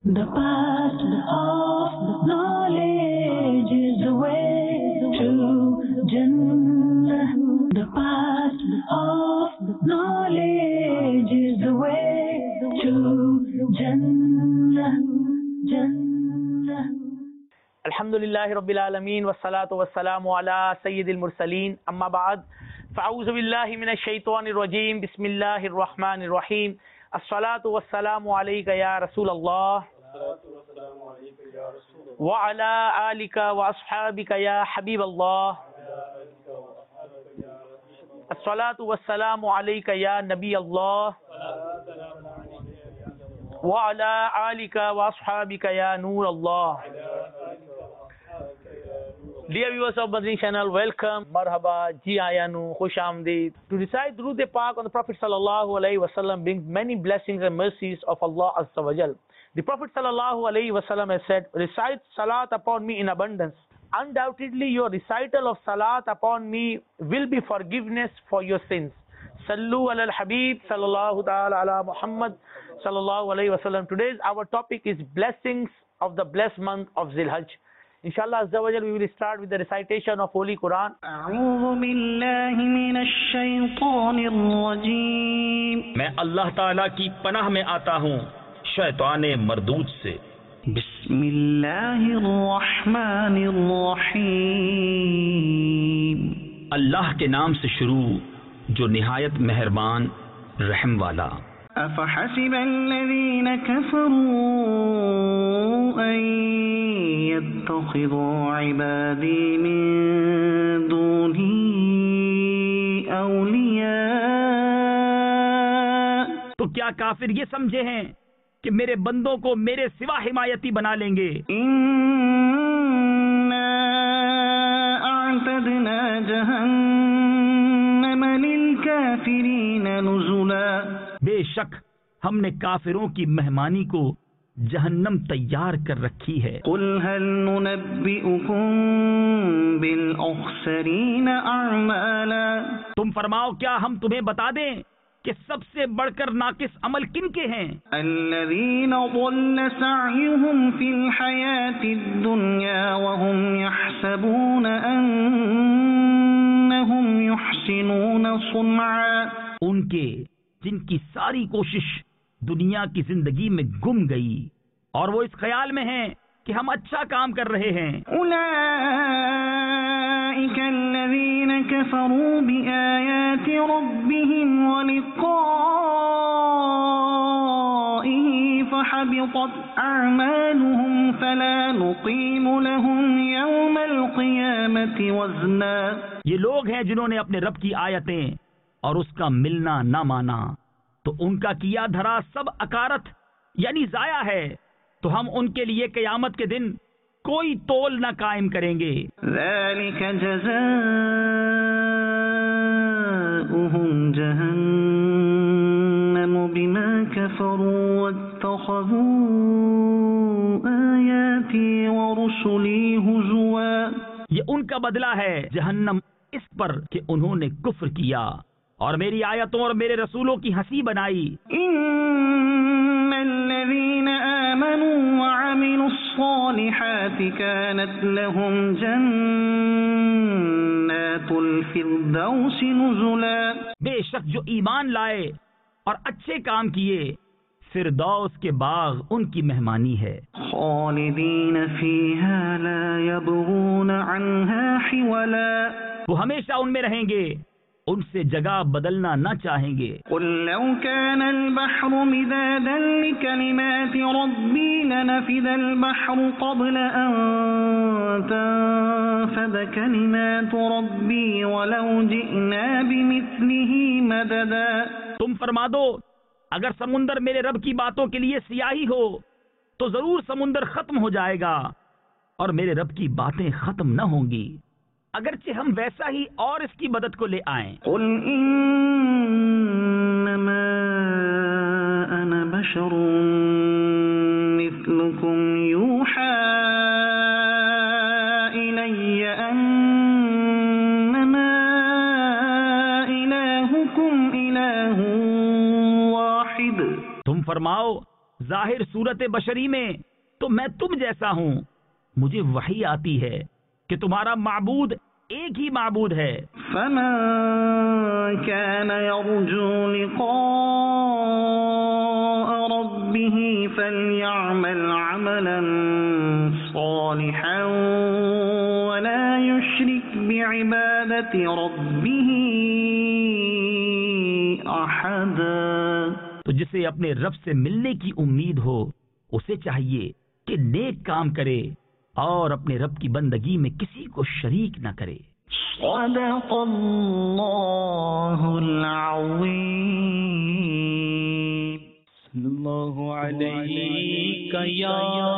The path of knowledge is the way to Jannah. The path of knowledge is the way to Jannah. Jannah. الحمدللہ رب العالمین والصلاة والسلام علی سید المرسلین اما بعد فاعوذ باللہ من الشیطان الرجیم بسم اللہ الرحمن الرحیم الصلاة والسلام علیک یا رسول اللہ وعلی آلک واصحابک یا حبیب اللہ الصلاة والسلام علیک یا نبی اللہ وعلی آلک واصحابک یا نور اللہ. Dear viewers of Badreen channel, welcome, marhaba, ji ayanu, khush amdeed. To recite Durood Pak on the Prophet sallallahu alaihi wasallam brings many blessings and mercies of Allah Azza wa Jal. The Prophet sallallahu alaihi wasallam has said, recite salat upon me in abundance. Undoubtedly your recital of salat upon me will be forgiveness for your sins. Sallu ala al-Habib sallallahu ta'ala ala Muhammad sallallahu alaihi wasallam. Today's our topic is blessings of the blessed month of Zilhajj. Inshallah Azza wa Jal, we will start with the recitation of Holy Quran. أعوذ بالله من الشيطان الرجيم. میں اللہ تعالیٰ کی پناہ میں آتا ہوں شیطان مردود سے. بسم الله الرحمن الرحيم. اللہ کے نام سے شروع جو نہایت مہربان رحم والا. أفحسب الذين كفروا أن يتخذوا عبادي من دوني أولياء. تو کیا کافر یہ سمجھے ہیں کہ میرے بندوں کو میرے سوا حمایتی بنا لیں گے؟ إنا أعتدنا جهنم للكافرين نزلا. بے شک ہم نے کافروں کی مہمانی کو جہنم تیار کر رکھی ہے. قل هل ننبئكم بالأخسرين أعمالا. تم فرماؤ کیا ہم تمہیں بتا دیں کہ سب سے بڑھ کر ناقص عمل کن کے ہیں؟ الذين ضل سعيهم في الحياة الدنيا وهم يحسبون أنهم يحسنون صنعا. ان کے جن کی ساری کوشش دنیا کی زندگی میں گم گئی اور وہ اس خیال میں ہیں کہ ہم اچھا کام کر رہے ہیں. أولئك الذين كفروا بآيات ربهم ولقائه فحبطت أعمالهم فلا نقيم لهم يوم القيامة وزنا. یہ لوگ ہیں جنہوں نے اپنے رب کی آیتیں اور اس کا ملنا نہ مانا تو ان کا کیا دھرا سب اکارت یعنی ضائع ہے، تو ہم ان کے لیے قیامت کے دن کوئی تول نہ قائم کریں گے. ذلك جزاؤهم جهنم بما كفروا واتخذوا آياتي ورسلي هزوا. یہ ان کا بدلہ ہے جہنم اس پر کہ انہوں نے کفر کیا اور میری آیتوں اور میرے رسولوں کی ہنسی بنائی. ان الذين آمنوا وعملوا الصالحات كانت لهم جنات الفردوس نزلا. بے شک جو ایمان لائے اور اچھے کام کیے فردوس کے باغ ان کی مہمانی ہے. خالدین فیہا لا یبغون عنہا حولا. وہ ہمیشہ ان میں رہیں گے، ان سے جگہ بدلنا نہ چاہیں گے. قل لو كان البحر مدادا لكلمات ربي لنفد البحر قبل أن تنفد كلمات ربي ولو جئنا بمثله مددا. تم فرما دو اگر سمندر میرے رب کی باتوں کے لیے سیاہی ہو تو ضرور سمندر ختم ہو جائے گا اور میرے رب کی باتیں ختم نہ ہوں گی اگرچہ ہم ویسا ہی اور اس کی مدد کو لے آئیں. قل انما انا بشر مثلكم يوحى الي انما الهكم اله واحد. تم فرماؤ ظاہر صورت بشری میں تو میں تم جیسا ہوں، مجھے وحی آتی ہے کہ تمہارا معبود ایک ہی معبود ہے۔ فمن كان يرجو لقاء ربه فليعمل عملا صالحا ولا يشرك بعبادة ربه أحدا۔ تو جسے اپنے رب سے ملنے کی امید ہو اسے چاہیے کہ نیک کام کرے اور اپنے رب کی بندگی میں کسی کو شریک نہ کرے۔ صدق اللہ العظیم۔ صلی اللہ علیہ یا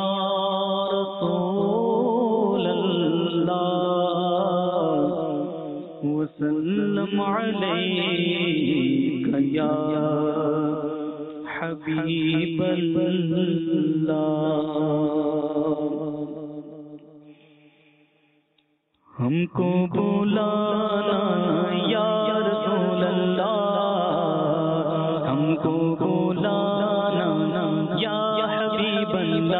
رسول اللہ وسلم علیک یا حبیب اللہ۔ ہم کو بلانا یا رسول اللہ، ہم کو بلانا یا حبیب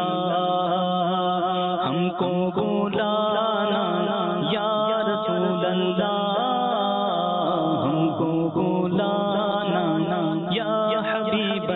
اللہ، ہم کو بلانا یا رسول اللہ، ہم کو بلانا یا حبیب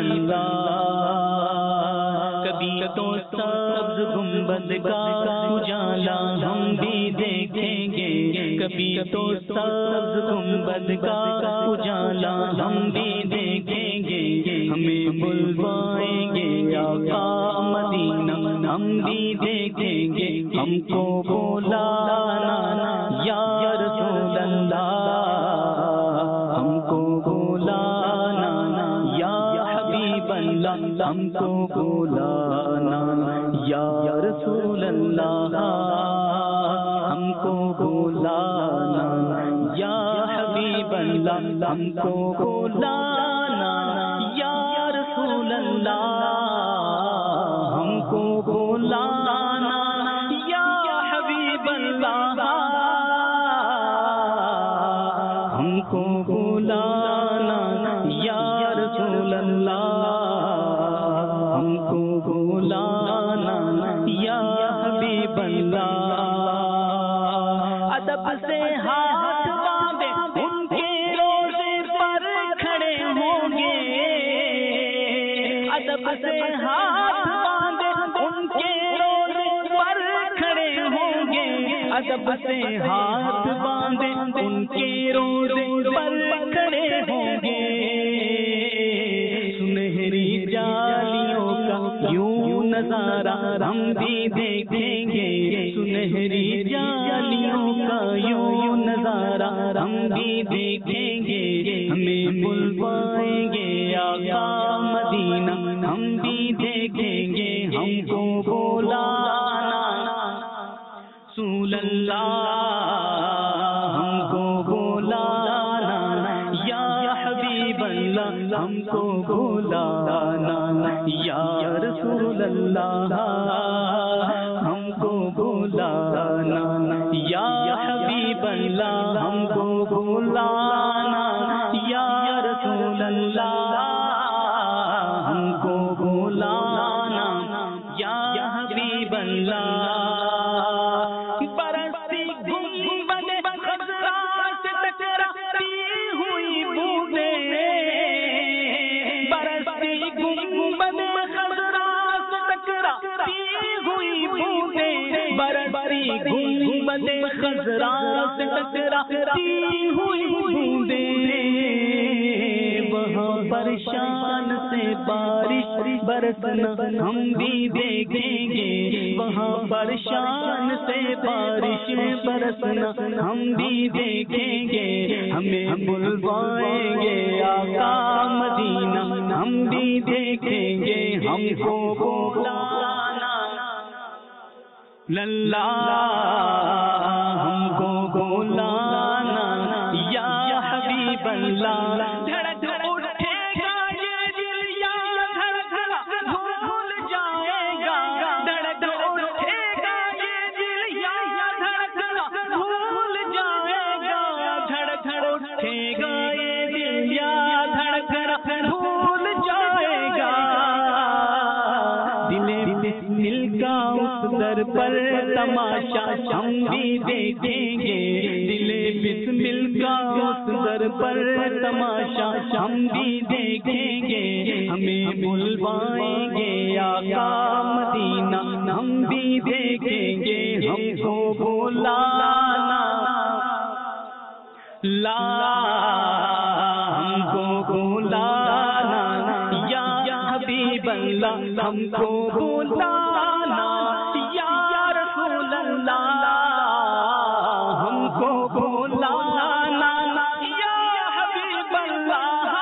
اللہ۔ کبھی تو سبز گنبد کا اجالا ہم بھی دیکھیں گے، کبھی تو سبز گنبد کا اجالا ہم بھی دیکھیں گے، ہمیں بلوائیں گے آقا مدینہ ہم بھی دیکھیں گے، ہم کو بلانا یا رسول اللہ، ہم کو بلانا یا حبیب اللہ، ہم کو بلانا یا رسول اللہ، ہم کو بلانا یا حبیب اللہ، ہم کو بلانا یا رسول اللہ، ہم کو بلانا یا حبیب اللہ، ہم کو بلانا یا رسول اللہ، ہم کو بلانا یا حبیب اللہ۔ ادب سے ہاتھ باندھے ان کے روزے پر کھڑے ہوں گے، ادب سے ہاتھ باندھے ان کے روزے پر کھڑے ہوں گے، ادب سے ہاتھ باندھے ان کے روزے پر کھڑے ہوں گے، سنہری جالیوں کا یوں نظارہ ہم بھی دیکھیں گے، سنہری جالیوں کا یوں نظارہ ہم بھی دیکھیں گے، ہمیں بلوائیں گے آقا مدینہ ہم بھی دیکھیں گے، ہم کو بلانا رسول اللہ، ہم کو بلانا یا حبیب اللہ، ہم کو بلانا یا رسول اللہ، ہم کو بلانا یا حبیب اللہ، ہم کو بلانا یا رسول اللہ، ہم کو بلانا یا حبیب اللہ۔ برستی گنبد خضرا سے ٹکراتی ہوئی بوندیں، برستی گنبد خضرا سے ٹکراتی ہوئی بوندیں، برستی گنبد خضرا سے ٹکراتی ہوئی بوندیں، وہاں پر شان سے بارش برسنا ہم بھی دیکھیں گے، وہاں پر شان سے بارش برسنا ہم بھی دیکھیں گے، ہمیں بلوائیں گے آقا مدینہ ہم بھی دیکھیں گے، ہم کو بلانا للہ، ہم کو بلانا یا حبیب اللہ۔ دھڑک اٹھے گا یہ دل یا دھڑکنا بھول جائے گا، دھڑک اٹھے گا یہ دل یا دھڑکنا بھول جائے گا، دھڑک اٹھے گا یہ دل یا دھڑکنا بھول جائے گا، مل کا اس در پر تماشا ہم بھی دیکھیں گے، دل بسمل کا اس در پر تماشا ہم بھی دیکھیں گے، ہمیں بلوائیں گے آقا مدینہ ہم بھی دیکھیں گے، ہم کو بلانا لا ہم کو بلانا یا حبیب اللہ، ہم کو بلانا یا رسول اللہ، ہم کو بلانا یا حبیب اللہ،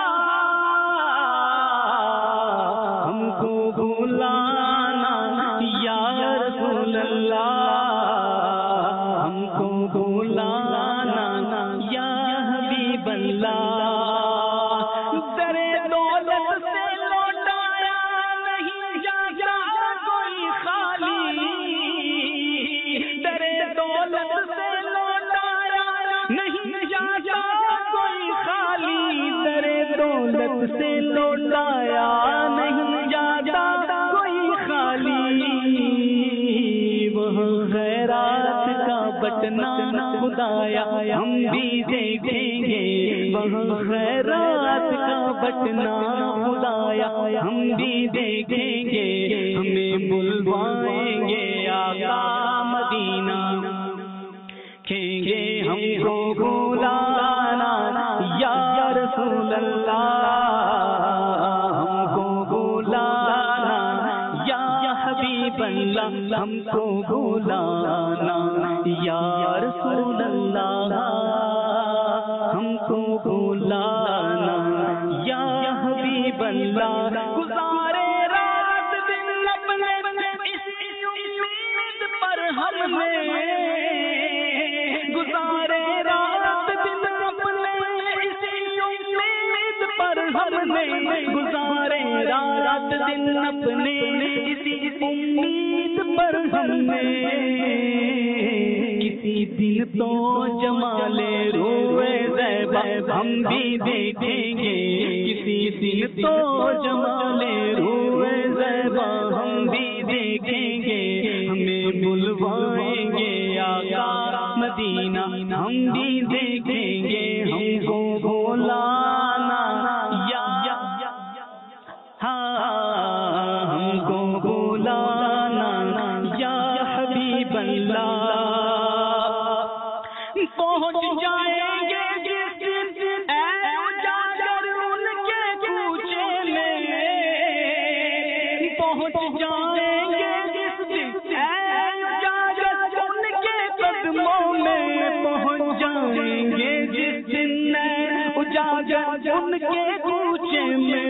ہم کو بلانا یا رسول اللہ، ہم کو بلانا یا حبیب اللہ۔ درے دولت سے لوٹایا نہیں جاتا کوئی خالی، درے دولت سے لوٹایا نہیں جاتا کوئی خالی، درے دولت سے لوٹایا نہیں جاتا کوئی خالی، وہاں خیرات کا بٹنا خدایا ہم بھی دیکھیں گے، وہاں خیرات کا بٹنا خدایا ہم بھی دیکھیں گے، ہمیں بلوائیں گے آقا مدینہ، کہیں گے ہم کو بلانا یا رسول اللہ، ہم کو بلانا یا حبیب اللہ، ہم کو بلانا یا رسول اللہ، ہم کو بلانا یا حبیب اللہ۔ گزارے رات دن اپنے اس امید پر ہم نے، گزارے رات دن اپنے اس امید پر ہم نے، گزارے رات دن اپنے اسی امید پر ہم نے، کسی دن تو جمال روئے زیبا ہم بھی دیکھیں گے، کسی دن تو جمال روئے زیبا ہم بھی دیکھیں گے، ہمیں بلوائیں گے آقا مدینہ ہم بھی دیکھیں گے، ہم کو بلانا یا ہم کو بلانا یا حبیب اللہ، پہنچ جائیں گے جس دن اے اجاگر ان کے کوچے میں، پہنچ جائیں گے جس دن اے اجاگر ان کے قدموں میں، پہنچ جائیں گے جس دن اے اجاگر ان کے کوچے میں،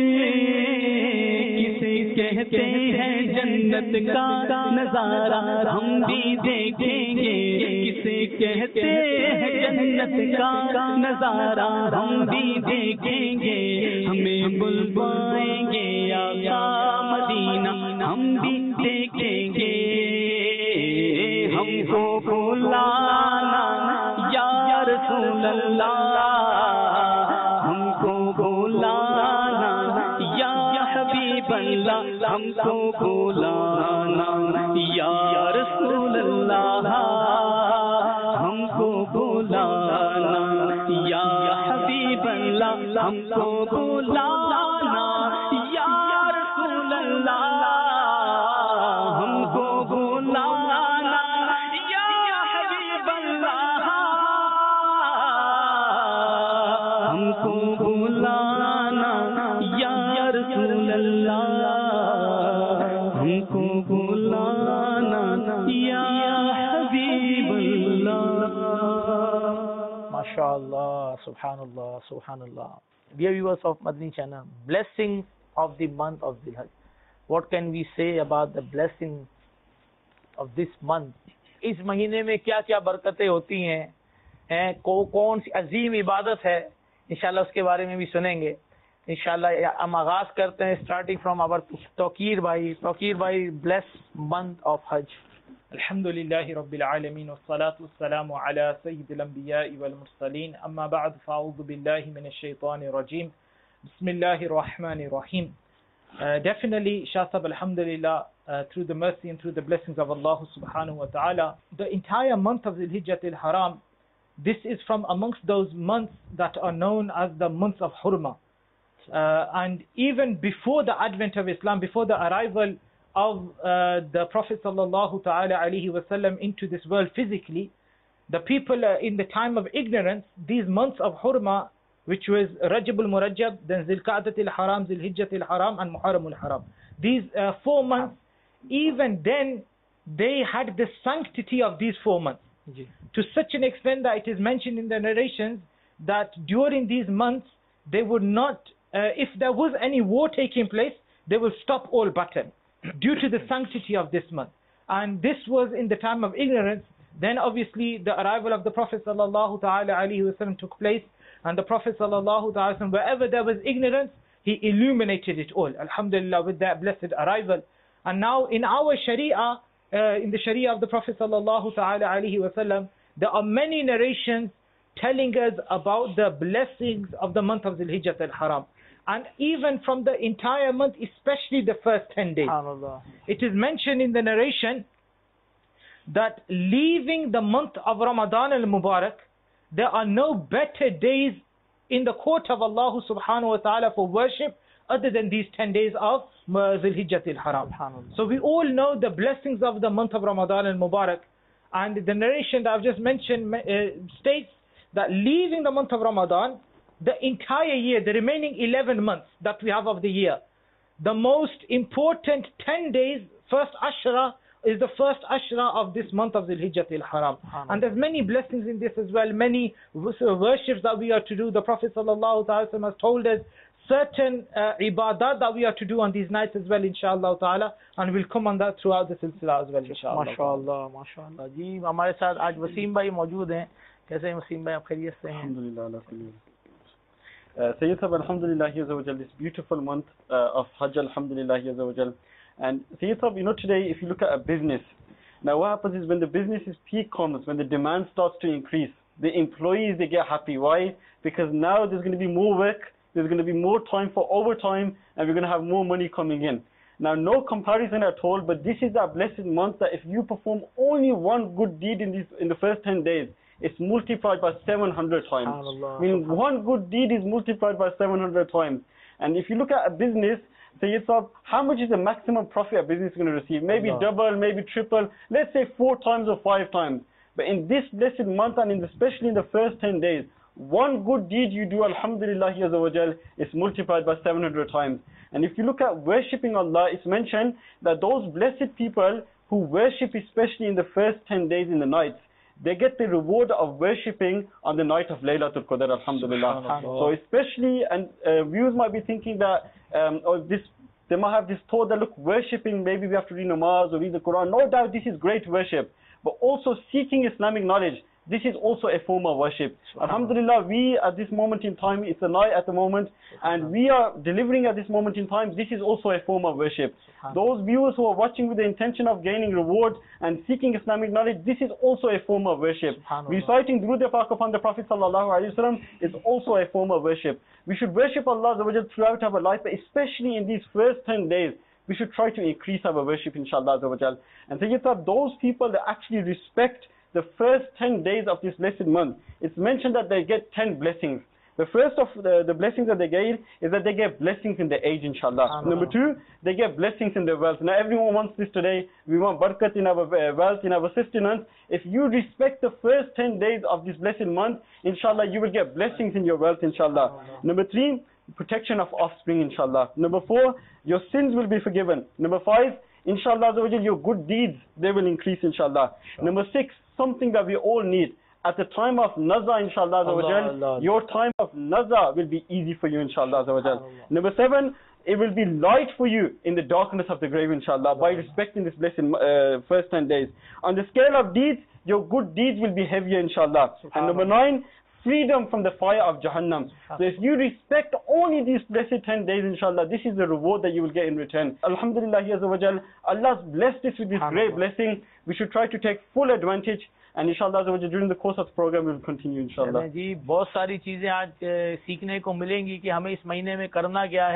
کہتے ہیں جنت کا نظارہ ہم بھی دیکھیں گے، کسے کہتے ہیں جنت کا نظارہ ہم بھی دیکھیں گے، ہمیں بلوائیں گے آقا مدینہ ہم بھی دیکھیں گے، ہم کو بلانا یا رسول اللہ، ہم کو بلانا یا حبیب اللہ، ہم کو بلانا یا رسول اللہ، ہم کو بلانا یا حبیب اللہ، ہم کو بلانا یا رسول اللہ، ہم کو بلانا یا حبیب اللہ، ہم کو بلانا یا رسول اللہ، ہم کو بلانا یا حبیب اللہ۔ MashaAllah, Subhanallah, Subhanallah. Dear viewers of Madani channel, blessings of the month of Dhul Hijjah. What can we say about the blessings of this month? اس مہینے میں کیا کیا برکتیں ہوتی ہیں، کون سی عظیم عبادت ہے، انشاءاللہ اس کے بارے میں بھی سنیں گے انشاءاللہ۔ ہم آغاز کرتے ہیں اسٹارٹنگ فرام اور توقیر بھائی blessed month of Hajj. الحمد لله رب العالمين والصلاة والسلام على سيد الأنبياء والمرسلين أما بعد فأعوذ بالله من الشيطان الرجيم بسم الله الرحمن الرحيم. Definitely, Shah Sahab, alhamdulillah, through the mercy and through the blessings of Allah subhanahu wa ta'ala. The entire month of Dhul-Hijjah al-Haram, this is from amongst those months that are known as the months of Hurma. And even before the advent of Islam, before the arrival of the Prophet sallallahu ta'ala alayhi wasallam into this world physically, the people in the time of ignorance, these months of Hurma, which was Rajab al-Murajjab, then Zil-Qa'dat al-Haram, Zil-Hijjah al-Haram, and Muharram al-Haram. These 4 months, even then, they had the sanctity of these 4 months. To such an extent that it is mentioned in the narrations that during these months, they would not, if there was any war taking place, they will stop all battle due to the sanctity of this month. And this was in the time of ignorance. Then obviously the arrival of the Prophet sallallahu ta'ala alaihi wasallam took place, and the Prophet sallallahu ta'ala wasallam, wherever there was ignorance, he illuminated it all, alhamdulillah, with that blessed arrival. And now in our Sharia, in the Sharia of the Prophet sallallahu ta'ala alaihi wasallam, there are many narrations telling us about the blessings of the month of Dhul-Hijjah al-Haram. And even from the entire month, especially the first 10 days. It is mentioned in the narration that leaving the month of Ramadan al-Mubarak, there are no better days in the court of Allah subhanahu wa ta'ala for worship other than these 10 days of Dhul-Hijjah al-Haram. So we all know the blessings of the month of Ramadan al-Mubarak, and the narration that I've just mentioned states that leaving the month of Ramadan, the entire year, the remaining 11 months that we have of the year, the most important 10 days, first Ashra, is the first Ashra of this month of Dhul-Hijjah al-Haram. And there's many blessings in this as well, many worships that we are to do. The Prophet sallallahu ta'ala has told us certain ibadat that we are to do on these nights as well, inshallah ta'ala, and we'll come on that throughout the silsila as well, inshallah. MashaAllah, MashaAllah. जी हमारे साथ आज वसीम भाई मौजूद हैं. कैसे हैं वसीम भाई, आप खैरियत से हैं? Alhamdulillah. Sayyid Sahib, alhamdulillah, this beautiful month of Hajj, alhamdulillah. And Sayyid Sahib, today if you look at a business, now what happens is when the business's peak comes, when the demand starts to increase, the employees, they get happy. Why? Because now there's going to be more work, there's going to be more time for overtime, and we're going to have more money coming in. Now, no comparison at all, but this is that blessed month that if you perform only one good deed in the first 10 days, it's multiplied by 700 times. Meaning one good deed is multiplied by 700 times. And if you look at a business, Sayyid Sahib, how much is the maximum profit a business is going to receive? Maybe double, maybe triple, let's say 4 times or 5 times. But in this blessed month, and especially in the first 10 days, one good deed you do, alhamdulillah, is multiplied by 700 times. And if you look at worshipping Allah, it's mentioned that those blessed people who worship, especially in the first 10 days in the nights, they get the reward of worshipping on the night of Laylatul Qadr, alhamdulillah. So especially, and viewers might be thinking that, they might have this thought that, look, worshipping, maybe we have to read namaz or read the Quran. No doubt this is great worship. But also seeking Islamic knowledge, this is also a form of worship. Alhamdulillah, we at this moment in time, it's a night at the moment, and we are delivering at this moment in time, this is also a form of worship. Those viewers who are watching with the intention of gaining reward and seeking Islamic knowledge, this is also a form of worship. Reciting Durood Pak upon the Prophet ﷺ is also a form of worship. We should worship Allah throughout our life, but especially in these first 10 days, we should try to increase our worship, inshallah. And Sayyid Sahib, those people that actually respect the first 10 days of this blessed month, it's mentioned that they get 10 blessings. The first of the blessings that they get is that they get blessings in their age, inshallah. Number 2, they get blessings in their wealth. Now everyone wants this today. We want barakat in our wealth, in our sustenance. If you respect the first 10 days of this blessed month, inshallah, you will get blessings in your wealth, inshallah. Number 3, protection of offspring, inshallah. Number 4, your sins will be forgiven. Number 5, inshallah, your good deeds, they will increase, inshallah. Number 6, something that we all need. At the time of Nazar, inshallah, your time of Nazar will be easy for you, inshallah. Number 7, it will be light for you in the darkness of the grave, inshallah, by respecting this blessed first 10 days. On the scale of deeds, your good deeds will be heavier, inshallah. And number 9, freedom from the fire of Jahannam. So if you respect only these blessed 10 days, inshallah, this is the reward that you will get in return. Alhamdulillah, Allah's blessed us with this great blessing. We should try to take full advantage. And inshallah, during the course of the program, we will continue, inshallah. जी बहुत सारी चीजें आज सीखने को मिलेंगी कि हमें इस महीने में करना क्या है.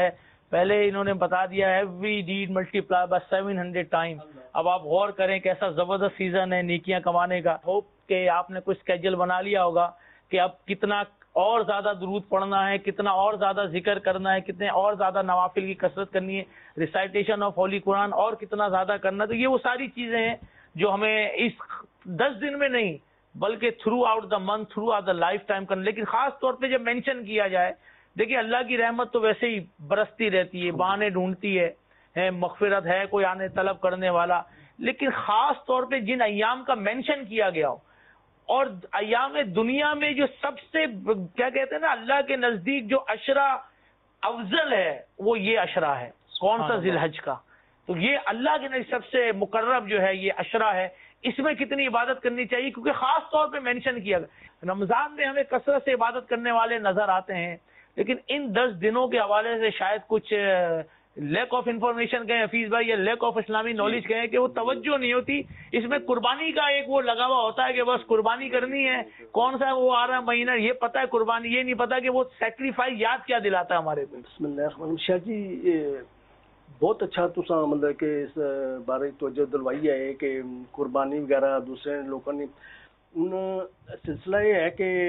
پہلے انہوں نے بتا دیا every day multiply by 700 time. اب آپ غور کریں کیسا زبردست سیزن ہے نیکیاں کمانے کا. ہوپ کہ آپ نے کوئی اسکیجول بنا لیا ہوگا کہ اب کتنا اور زیادہ درود پڑھنا ہے, کتنا اور زیادہ ذکر کرنا ہے, کتنے اور زیادہ نوافل کی کثرت کرنی ہے, ریسائٹیشن آف ہولی قرآن اور کتنا زیادہ کرنا. تو یہ وہ ساری چیزیں ہیں جو ہمیں اس 10 دن میں نہیں بلکہ throughout the month, throughout the lifetime کرنا. لیکن خاص طور پہ جب مینشن کیا جائے, دیکھیے اللہ کی رحمت تو ویسے ہی برستی رہتی ہے, بہانے ڈھونڈتی ہے, مغفرت ہے کوئی آنے طلب کرنے والا, لیکن خاص طور پہ جن ایام کا مینشن کیا گیا ہو اور ایام دنیا میں جو سب سے کیا کہتے ہیں نا اللہ کے نزدیک جو عشرہ افضل ہے وہ یہ عشرہ ہے. کون سا ذی الحج کا؟ تو یہ اللہ کے نزدیک سب سے مقرب جو ہے یہ عشرہ ہے. اس میں کتنی عبادت کرنی چاہیے کیونکہ خاص طور پہ مینشن کیا گیا. رمضان میں ہمیں کثرت سے عبادت کرنے والے نظر آتے ہیں, لیکن ان 10 دنوں کے حوالے سے شاید کچھ لیک آف انفارمیشن کہیں حفیظ بھائی, یا لیک آف اسلامی نالج کہیں کہ وہ توجہ نہیں ہوتی. اس میں قربانی کا ایک وہ لگا ہوا ہوتا ہے کہ بس قربانی کرنی ہے, کون سا وہ آ رہا ہے مہینہ یہ پتہ ہے قربانی, یہ نہیں پتا کہ وہ سیکریفائس یاد کیا دلاتا ہے ہمارے کو. بسم اللہ الرحمن الرحیم. شاہ جی بہت اچھا تساں مطلب کہ اس بارے توجہ دلوائی ہے کہ قربانی وغیرہ دوسرے لوگوں نے. ان سلسلہ یہ ہے کہ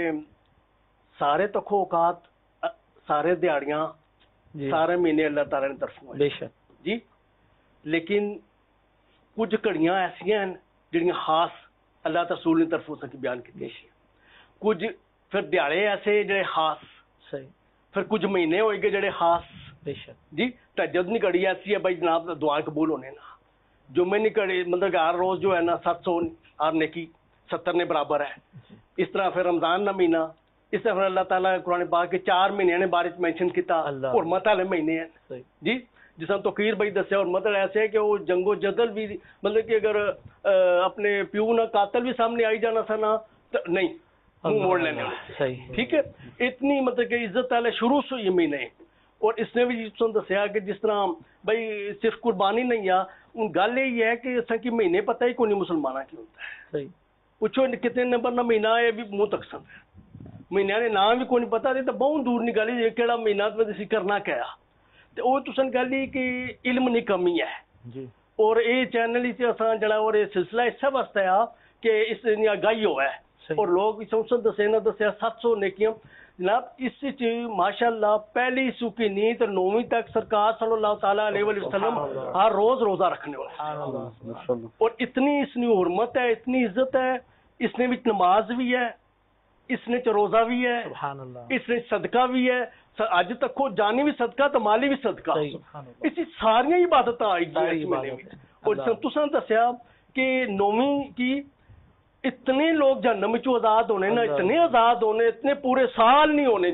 سارے تخو اوقات, سارے دیہڑیاں, سارے مہینے اللہ تعالیٰ نے طرفوں بے شک جی, لیکن کچھ گھڑیاں ایسا ہیں جہاں خاص اللہ رسول نے طرفوں سے بیان کی, کچھ پھر دیہڑے ایسے جڑے خاص, صحیح, پھر کچھ مہینے ہوئے گے جڑے خاص. بے شک جی تہجد نہیں گھڑی ایسی ہے بھائی جناب دعائیں قبول ہونے نا, جمعے نہیں گھڑی مطلب کہ ہر روز جو ہے نا 700 ہر نیکی 70 نے برابر ہے. اس طرح پھر رمضان کا مہینہ, اس طرح اللہ تعالیٰ قرآن پاک کے 4 مہینے نے بارے مینشن کیتا, حرمت والے مہینے ہیں جی. جس طرح توقیر بھائی دسیا حرمت ایسے ہے کہ وہ جنگ و جدل بھی مطلب کہ اگر اپنے پیو نہ قاتل بھی سامنے آئی جانا تھا نا نہیں منہ موڑ لینے, ٹھیک ہے. اتنی مطلب کہ عزت والے شروع سے یہ مہینے. اور اس نے بھی دسیا کہ جس طرح بھائی صرف قربانی نہیں آ, ان گل یہی ہے کہ اس کی مہینے پتہ ہی کوئی نہیں مسلمانوں کی ہوتا ہے. پوچھو کتنے نمبر نہ مہینہ ہے بھی منہ تقسم ہے, مہینے کے نام بھی کوئی نہیں پتا, تو بہت دور نہیں گل ہے کہڑا مہینہ تسی کرنا کیا. تو وہ تسن گل ہی کہ علم نہیں کمی ہے. اور یہ چینل ہی جڑا اور یہ سلسلہ اس واسطے آ کہ اس آگاہی ہوا ہے, اور لوگ دسے نہ دسیا 700 نیکیاں جناب. اس ماشاء اللہ پہلی سوکی نیت 9ویں تک سرکار صلی اللہ تعالیٰ علیہ وسلم ہر روز روزہ رکھنے والے, اور اتنی اس نے حرمت ہے, اتنی عزت ہے. اس نے بھی نماز بھی ہے, اس نے روزہ بھی ہے, اس نے صدقہ بھی ہے. اج تک جانی بھی صدقہ تو مالی بھی صدقہ, اسی ساری عبادت آئی گئی. اور تساں دسیا کہ 9ویں کی اتنے لوگ جہنم وچوں آزاد ہونے نا, اتنے آزاد ہونے, اتنے پورے سال نہیں ہونے.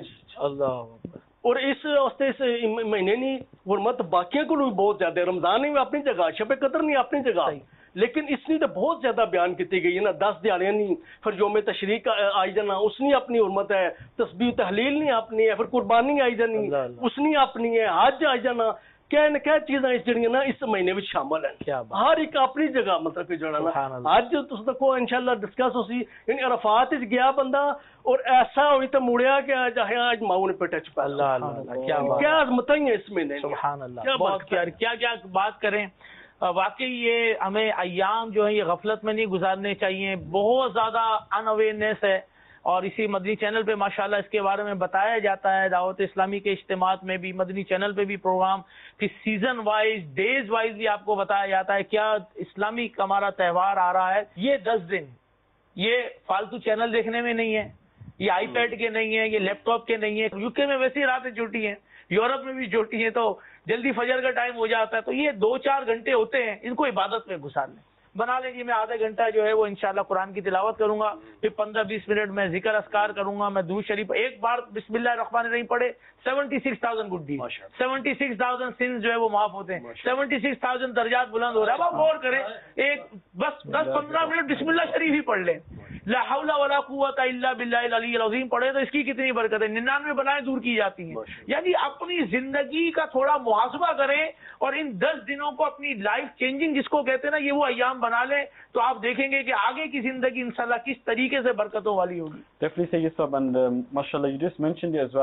اور اس واسطے اس مہینے کی حرمت باقیوں کو بھی بہت زیادہ ہے. رمضان بھی اپنی جگہ, شب قدر نہیں اپنی جگہ, لیکن اس نے تو بہت زیادہ بیان کی گئی ہے نا. 10 دیہڑیاں نہیں, پھر یوم تشریق آئی جانا اس نے اپنی حرمت ہے, تسبیح تحلیل نہیں اپنی ہے, پھر قربانی آئی جانی اس نے اپنی ہے, حج آئی جانا. کیا چیزاں اس جڑیاں نا اس مہینے میں شامل ہیں, ہر ایک اپنی جگہ. مطلب کہ جڑا نا اج تس دیکھو انشاءاللہ ڈسکس ہوسی, یعنی عرفات وچ گیا بندہ اور ایسا ہوئی تو مڑیا کہ اج ماؤں نے پیٹا چھپا. کیا عظمتیں ہیں اس مہینے, سبحان اللہ. کیا بات کریں. واقعی یہ ہمیں ایام جو ہیں یہ غفلت میں نہیں گزارنے چاہیے. بہت زیادہ ان اویئرنیس ہے, اور اسی مدنی چینل پہ ماشاءاللہ اس کے بارے میں بتایا جاتا ہے. دعوت اسلامی کے اجتماعات میں بھی, مدنی چینل پہ بھی پروگرام, پھر سیزن وائز ڈیز وائز بھی آپ کو بتایا جاتا ہے کیا اسلامی ہمارا تہوار آ رہا ہے. یہ 10 دن یہ فالتو چینل دیکھنے میں نہیں ہے, یہ آئی پیڈ کے نہیں ہے, یہ لیپ ٹاپ کے نہیں ہے. یو کے میں ویسے ہی راتیں چھوٹی ہیں, یورپ میں بھی چھوٹی ہیں, تو جلدی فجر کا ٹائم ہو جاتا ہے. تو یہ 2-4 گھنٹے ہوتے ہیں, ان کو عبادت میں گزار لیں. بنا لیں جی میں آدھا گھنٹہ جو ہے وہ انشاءاللہ قرآن کی تلاوت کروں گا, پھر 15-20 منٹ میں ذکر اذکار کروں گا, میں درود شریف ایک بار بسم اللہ الرحمن الرحیم پڑھے 76,000 گڈ ڈیڈ, 76,000 سنز جو ہے وہ معاف ہوتے ہیں, 76,000 درجات بلند ہو رہے ہیں. اب آپ غور کریں, ایک بس 10-15 منٹ بسم اللہ شریف ہی پڑھ لیں, لا حول ولا قوت الا باللہ العلی العظیم پڑھے تو اس کی کتنی برکت ہے. 99 بلائیں دور کی جاتی ہیں. یعنی اپنی زندگی کا تھوڑا محاسبہ کریں, اور ان 10 دنوں کو اپنی لائف چینجنگ جس کو کہتے ہیں نا, یہ وہ ایام بنا لیں, تو آپ دیکھیں گے کہ آگے کی زندگی انشاءاللہ کس طریقے سے برکتوں والی ہوگی. Definitely say yes, and mashallah, you just mentioned it as well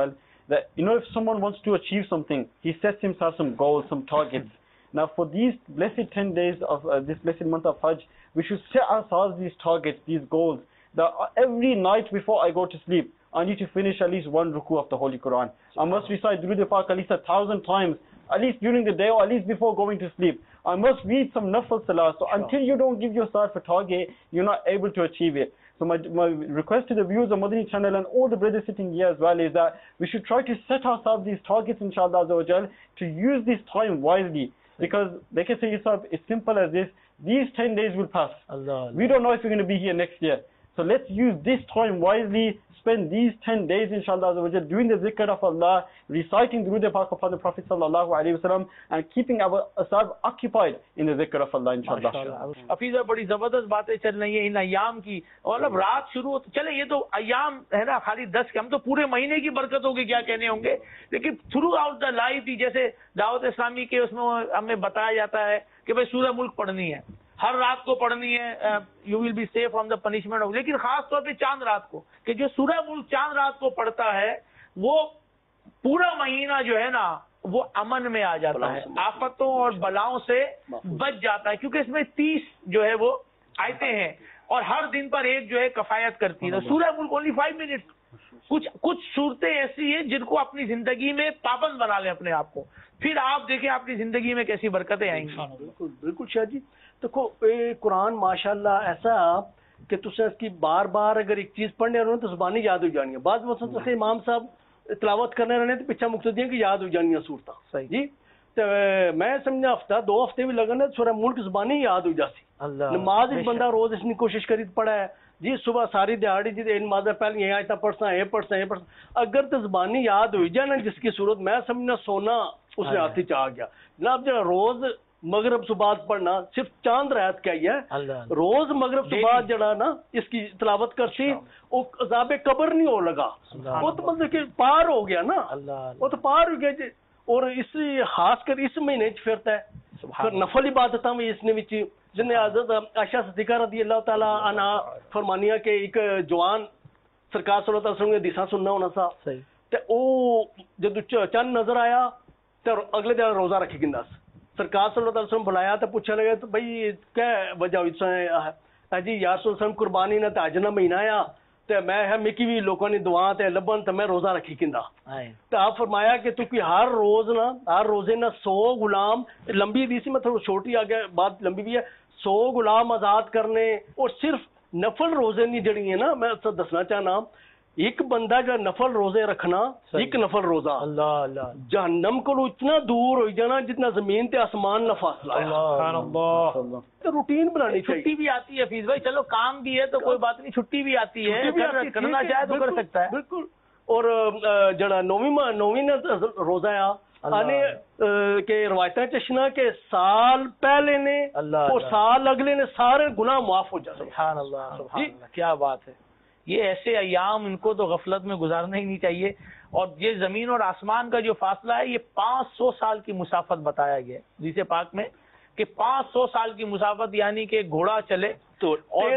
that, if someone wants to achieve something, he sets himself some goals, some targets. Now for these blessed 10 days of this blessed month of Hajj, we should set ourselves these targets, these goals, that every night before I go to sleep, I need to finish at least one ruku of the Holy Quran. I must recite Durood Pak at least 1,000 times, at least during the day or at least before going to sleep. I must read some nafal salah. So until you don't give yourself a target, you're not able to achieve it. So my request to the viewers of Madani channel and all the brothers sitting here as well is that we should try to set ourselves these targets, inshallah azza wa jal, to use this time wisely. Because like I say, yourself, it's simple as this. These 10 days will pass. We don't know if we're going to be here next year. So let's use this time wisely. Spend these 10 days, inshallah azza wa jal, doing the zikr of Allah, reciting Durood Pak upon the Prophet sallallahu alaihi wasallam, and keeping ourselves occupied in the zikr of Allah, inshallah. حفیظہ بڑی زبردست باتیں چل رہی ہیں ان ایام کی. اور اب رات شروع چلے یہ تو ایام ہے نا خالی 10 کے, ہم تو پورے مہینے کی برکت ہوگی کیا کہنے ہوں گے. لیکن تھرو آؤٹ دا لائف ہی جیسے دعوت اسلامی کے اس میں ہمیں بتایا جاتا ہے کہ بھائی سورہ ملک پڑھنی ہے, ہر رات کو پڑھنی ہے, you will be safe from the punishment. لیکن خاص طور پہ چاند رات کو, کہ جو سورہ ملک چاند رات کو پڑھتا ہے وہ پورا مہینہ جو ہے نا وہ امن میں آ جاتا ہے, آفتوں اور بلاؤں سے بچ جاتا ہے, کیونکہ اس میں 30 جو ہے وہ آیتیں ہیں اور ہر دن پر ایک جو ہے کفایت کرتی ہے. سورہ ملک اونلی 5 منٹ. کچھ صورتیں ایسی ہیں جن کو اپنی زندگی میں پابند بنا لیں اپنے آپ کو, پھر آپ دیکھیں آپ کی زندگی میں کیسی برکتیں آئیں گی. بالکل بالکل شاہ جی. دیکھو قرآن ماشاءاللہ ایسا کہ تسے اس کی بار بار اگر ایک چیز پڑھنے رہے تو زبانی یاد ہو جانی ہے. بعض وقت امام صاحب تلاوت کرنے رہنے تو پیچھا مقتدیاں کی یاد ہو جانی ہے صورتاں. صحیح جی. تو میں سمجھا ہفتہ 2 ہفتے بھی لگنے سورہ ملک زبانی یاد ہو جاسی. نماز ایک بندہ روز اس نے کوشش کری پڑھا ہے جی, صبح ساری دیہڑی جی نماز پہلے یہ آیتاں پڑھسا یہ پڑھسا یہ پڑھسا, اگر تو زبانی یاد ہوئی جائے نا جس کی صورت, میں سمجھنا سونا اس نے ہاتھ چ آ گیا. جناب جو روز مغرب صبح پڑھنا صرف چاند رات کیا ہی ہے, روز مغرب صبح جڑا نا اس کی تلاوت کرتی وہ عذاب قبر نہیں ہو لگا, وہ تو مطلب کہ پار ہو گیا نا, وہ تو پار ہو گیا جی. اور اس خاص کر اس مہینے پھرتا ہے نفل عبادت میں اس نے جن حضرت عائشہ صدیقہ رضی اللہ تعالی عنہ فرمانیہ کہ ایک جوان سرکار صلی اللہ علیہ وسلم نے حدیثاں سننا ہونا سا, تے او جب چند نظر آیا تو اگلے دن روزہ رکھی گندا. سرکار صلی اللہ علیہ وسلم بلایا تو پوچھا لگا تو بھائی کیا وجہ ہوئی جی یا رسول وسلم قربانی نہ تے اج نہ مہینہ آیا تے میں ہے مکی بھی لوگوں نے دعا تے لبن تے میں روزہ رکھی کندا. تو آپ فرمایا کہ تو کہ ہر روز نہ ہر روزے نہ 100 غلام, لمبی حدیث میں تھوڑا چھوٹی آگے بات لمبی بھی ہے, 100 غلام آزاد کرنے. اور صرف نفل روزے نہیں جڑی ہیں نا, میں دسنا چاہنا ایک بندہ جو نفل روزے رکھنا, ایک نفل روزہ اللہ جہنم کو اتنا دور ہو جانا جتنا زمین تے آسمان نہ فاصلہ ہے. سبحان اللہ. روٹین بنانی چاہیے. چھٹی بھی آتی ہے حفیظ بھائی, چلو کام بھی ہے تو کوئی بات نہیں, چھٹی بھی آتی ہے, کرنا چاہے تو کر سکتا ہے. بالکل. اور جڑا نویں روزہ آنے کے روایتیں چشنا کہ سال پہلے نے اور سال اگلے نے سارے گناہ معاف ہو جاتے. سبحان اللہ. کیا بات ہے. یہ ایسے ایام ان کو تو غفلت میں گزارنا ہی نہیں چاہیے. اور یہ زمین اور آسمان کا جو فاصلہ ہے یہ 500 سال کی مسافت بتایا گیا ہے حدیث پاک میں, کہ 500 سال کی مسافت, یعنی کہ گھوڑا چلے تو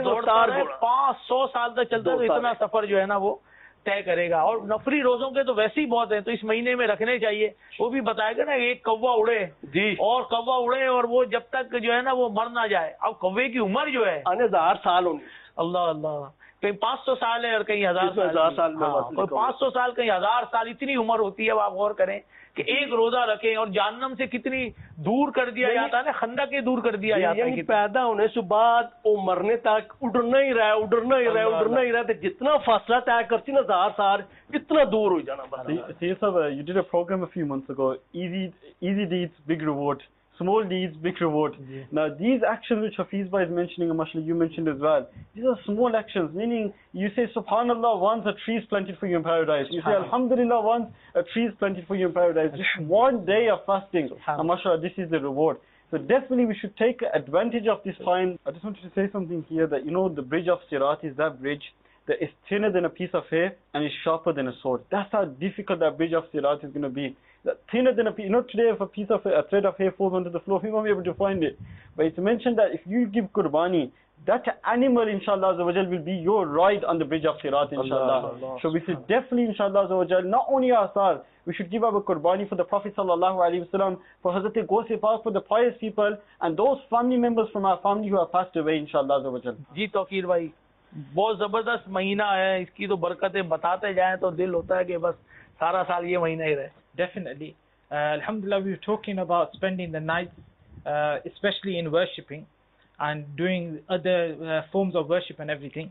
500 سال تک چلتا ہے, تو اتنا سفر جو ہے نا وہ طے کرے گا. اور نفلی روزوں کے تو ویسے ہی بہت ہیں, تو اس مہینے میں رکھنے چاہیے. وہ بھی بتائے گا نا ایک کوا اڑے جی, اور کوا اڑے اور وہ جب تک جو ہے نا وہ مر نہ جائے. اب کوے کی عمر جو ہے 1000 سال ہونی. اللہ اللہ. کہیں 500 سال ہے اور کہیں 1000 سال, 500 سال کہیں 1000 سال, اتنی عمر ہوتی ہے. اب آپ غور کریں کہ ایک روزہ رکھیں اور جہنم سے کتنی دور کر دیا جاتا ہے نا, خندق کے دور کر دیا جاتا ہے. پیدا ہونے سے بعد وہ مرنے تک اڑنا ہی رہا, اڑنا ہی رہا, اڑنا ہی رہا, جتنا فاصلہ طے کرتی نا 1000 سال اتنا دور ہو جانا. You did a program a few months ago, easy deeds, big reward. Small deeds, big reward. Yeah. Now these actions which Hafiz Bhai is mentioning, and Mashallah you mentioned as well, these are small actions, meaning you say Subhanallah once, a tree is planted for you in paradise. You say Alhamdulillah once, a tree is planted for you in paradise. Just one day of fasting, and Mashallah this is the reward. So definitely we should take advantage of this time. I just wanted to say something here that the bridge of Sirat is that bridge that is thinner than a piece of hair and is sharper than a sword. That's how difficult that bridge of Sirat is going to be. Thinner than a piece. Today if a thread of hair falls onto the floor, we won't be able to find it. But it's mentioned that if you give Qurbani, that animal, inshallah azza wa jal, will be your ride on the bridge of Sirat, inshallah. So we should definitely, inshallah azza wa jal, not only ourselves, we should give our qurbani for the Prophet sallallahu alaihi wasallam, for Hazrat Ghaus-e Pak, for the pious people, and those family members from our family who have passed away, inshallah azza wa jal. جی توقیر بھائی بہت زبردست مہینہ ہے, اس کی تو برکتیں بتاتے جائیں تو دل ہوتا ہے کہ بس سارا سال یہ مہینہ ہی رہے. Definitely. Alhamdulillah, we were talking about spending the night, especially in worshipping and doing other forms of worship and everything.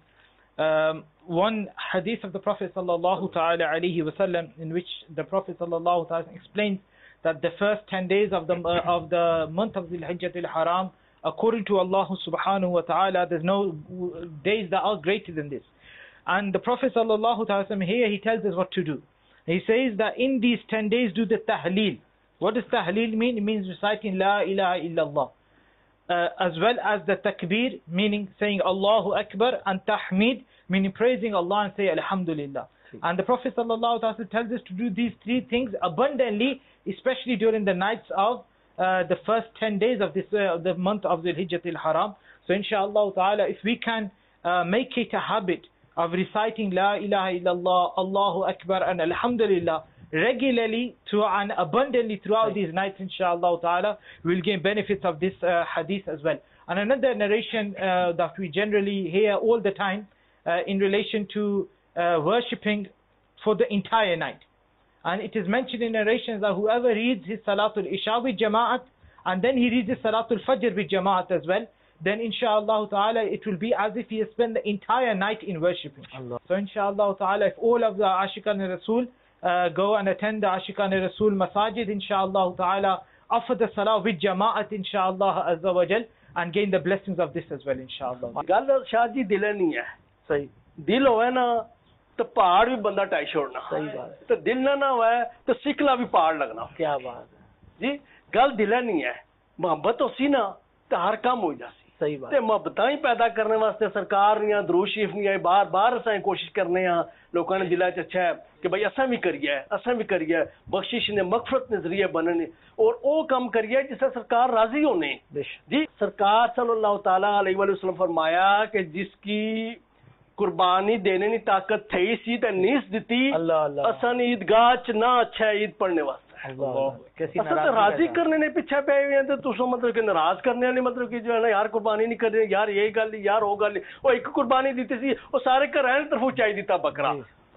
One hadith of the Prophet sallallahu ta'ala alayhi wasallam, in which the Prophet sallallahu ta'ala explains that the first 10 days of the month of Dhul Hijjah al-Haram, according to Allah subhanahu wa ta'ala, there's no days that are greater than this. And the Prophet sallallahu ta'ala here, he tells us what to do. He says that in these 10 days do the tahleel. What does tahleel mean? It means reciting La ilaha illallah. As well as the takbir, meaning saying Allahu Akbar, and tahmid, meaning praising Allah and say Alhamdulillah. And the Prophet ﷺ tells us to do these three things abundantly, especially during the nights of the first 10 days of this the month of Dhul Hijjah al-Haram. So inshallah ta'ala, if we can make it a habit of reciting La ilaha illallah, Allahu Akbar and Alhamdulillah regularly and abundantly throughout these nights, inshallah ta'ala, we'll gain benefits of this hadith as well. And another narration that we generally hear all the time in relation to worshipping for the entire night. And it is mentioned in narrations that whoever reads his Salatul Isha with Jama'at, and then he reads his Salatul Fajr with Jama'at as well, then inshallah ta'ala it will be as if he has spent the entire night in worshipping. Allah. So inshallah ta'ala, if all of the Ashiqan Rasul go and attend the Ashiqan Rasul Masajid, inshallah ta'ala, offer the Salah with Jama'at, inshallah azza wa jal, and gain the blessings of this as well, inshallah. Gal Shah ji dil nahi hai. صحیح. دل ہوئے نا تو پہاڑ بھی بندہ tie چھوڑنا. صحیح بات. تو دل نہ ہوئے تو سکھلا بھی پہاڑ لگنا. کیا بات ہے جی. گل دل نہیں ہے, محبت ہو سی نا تو ہر کام ہو جاسی. صحیح بات. تے محبتاں ہی پیدا کرنے واسطے سرکار نے درود شریف نہیں آئی, بار بار اساں کوشش کرنے ہاں, لوکاں نے دلاں چ اچھا ہے کہ بھائی اساں بھی کریے بخشش نے مغفرت نے ذریعہ بننے اور او کام کریے جس سے سرکار راضی ہونے. جی سرکار صلی اللہ تعالی علیہ وسلم فرمایا کہ جس کی قربانی دینے کی طاقت تھی سی تے نیس دیتی, اساں عیدگاہ چ نہ اچھا عید پڑھنے واسطے. راضی کرنے نے پیچھے پے ہوئے ہیں تو تسو مطلب کہ ناراض کرنے والے مطلب کہ جو ہے نا یار قربانی نہیں کرنے, یار یہی گل یار وہ گل وہ ایک قربانی دیتی سی وہ سارے گھر طرف چاہیے دیتا بکرا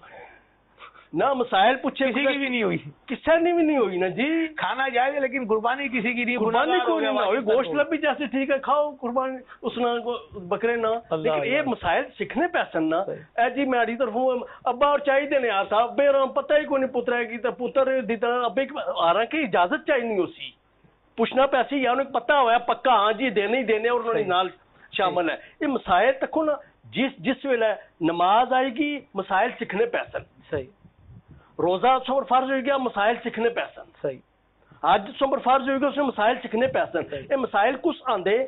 نہ مسائل پوچھے کسی کی بھی نہیں ہوئی, کسی نے بھی نہیں ہوئی نا. جی کھانا جائے لیکن قربانی کسی کی نہیں, قربانی کو نہیں ہوئی, گوشت لبی جیسے ٹھیک ہے کھاؤ قربانی اس نہ بکرے نہ, لیکن یہ مسائل سیکھنے پیسن نا. اے جی میری طرف ابا اور چاہیے دینے یار صاحب بے رام پتہ ہی کوئی نہیں پترا کی تو پتر دیتا ابے آ کی اجازت چاہیے نہیں اسی پوچھنا پیسے یا انہیں پتہ ہوا پکا ہاں جی دینے ہی دینے اور انہوں نے نال شامل ہے. یہ مسائل تکو نا جس ویلے نماز آئے گی مسائل سیکھنے پیسن. صحیح. روزہ سمر فرض ہو گیا مسائل سیکھنے پیسن. صحیح. آج سمر فرض ہو گیا اس نے مسائل سیکھنے پیسن. یہ مسائل کچھ آندے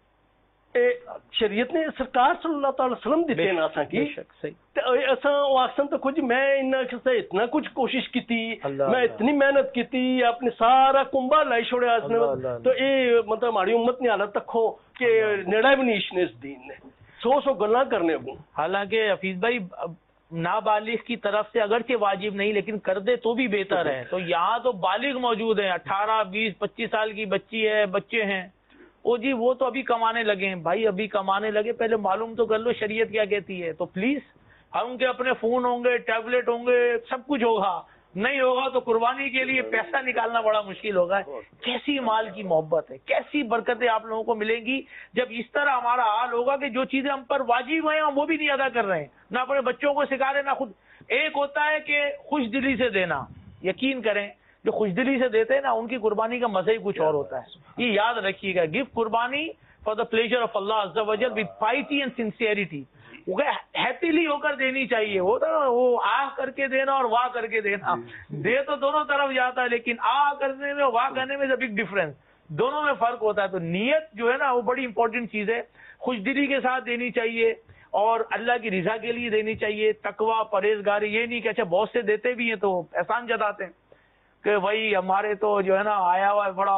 شریعت نے سرکار صلی اللہ تعالی وسلم دیتے ہیں اساں کی. اساں او آکسن تو کچھ میں اتنا کچھ کوشش کیتی, میں اتنی محنت کیتی, اپنے سارا کنبا لائی چھوڑیا اس نے, تو اے مطلب ہماری امت نے حالت تکھو کہ نیڑا بھی نہیں اشنے اس دین نے سو گلاں کرنے کو. حالانکہ حفیظ بھائی نابالغ کی طرف سے اگرچہ واجب نہیں لیکن کر دے تو بھی بہتر ہے. تو یہاں تو بالغ موجود ہیں, 18 20 25 سال کی بچی ہے, بچے ہیں, او جی وہ تو ابھی کمانے لگے ہیں. بھائی ابھی کمانے لگے, پہلے معلوم تو کر لو شریعت کیا کہتی ہے. تو پلیز ہم کے اپنے فون ہوں گے, ٹیبلٹ ہوں گے, سب کچھ ہوگا, نہیں ہوگا تو قربانی کے لیے پیسہ نکالنا بڑا مشکل ہوگا. کیسی مال کی محبت ہے, کیسی برکتیں آپ لوگوں کو ملیں گی جب اس طرح ہمارا حال ہوگا کہ جو چیزیں ہم پر واجب ہیں ہم وہ بھی نہیں ادا کر رہے ہیں, نہ اپنے بچوں کو سکھا رہے نہ خود. ایک ہوتا ہے کہ خوش دلی سے دینا, یقین کریں جو خوش دلی سے دیتے ہیں نا ان کی قربانی کا مزہ ہی کچھ اور ہوتا ہے. یہ یاد رکھیے گا, give qurbani for the pleasure of Allah عز و جل with piety and sincerity. Happily ہو کر دینی چاہیے, وہ آ کر کے دینا اور واہ کر کے دینا, دے تو دونوں طرف جاتا ہے لیکن آ کرنے میں واہ کرنے میں بگ ڈفرنس, دونوں میں فرق ہوتا ہے. تو نیت جو ہے نا وہ بڑی امپورٹنٹ چیز ہے, خوش دلی کے ساتھ دینی چاہیے اور اللہ کی رضا کے لیے دینی چاہیے. تقوی پرہیزگاری, یہ نہیں کہ اچھا بہت سے دیتے بھی ہیں تو احسان جتاتے ہیں کہ بھائی ہمارے تو جو ہے نا آیا ہوا ہے بڑا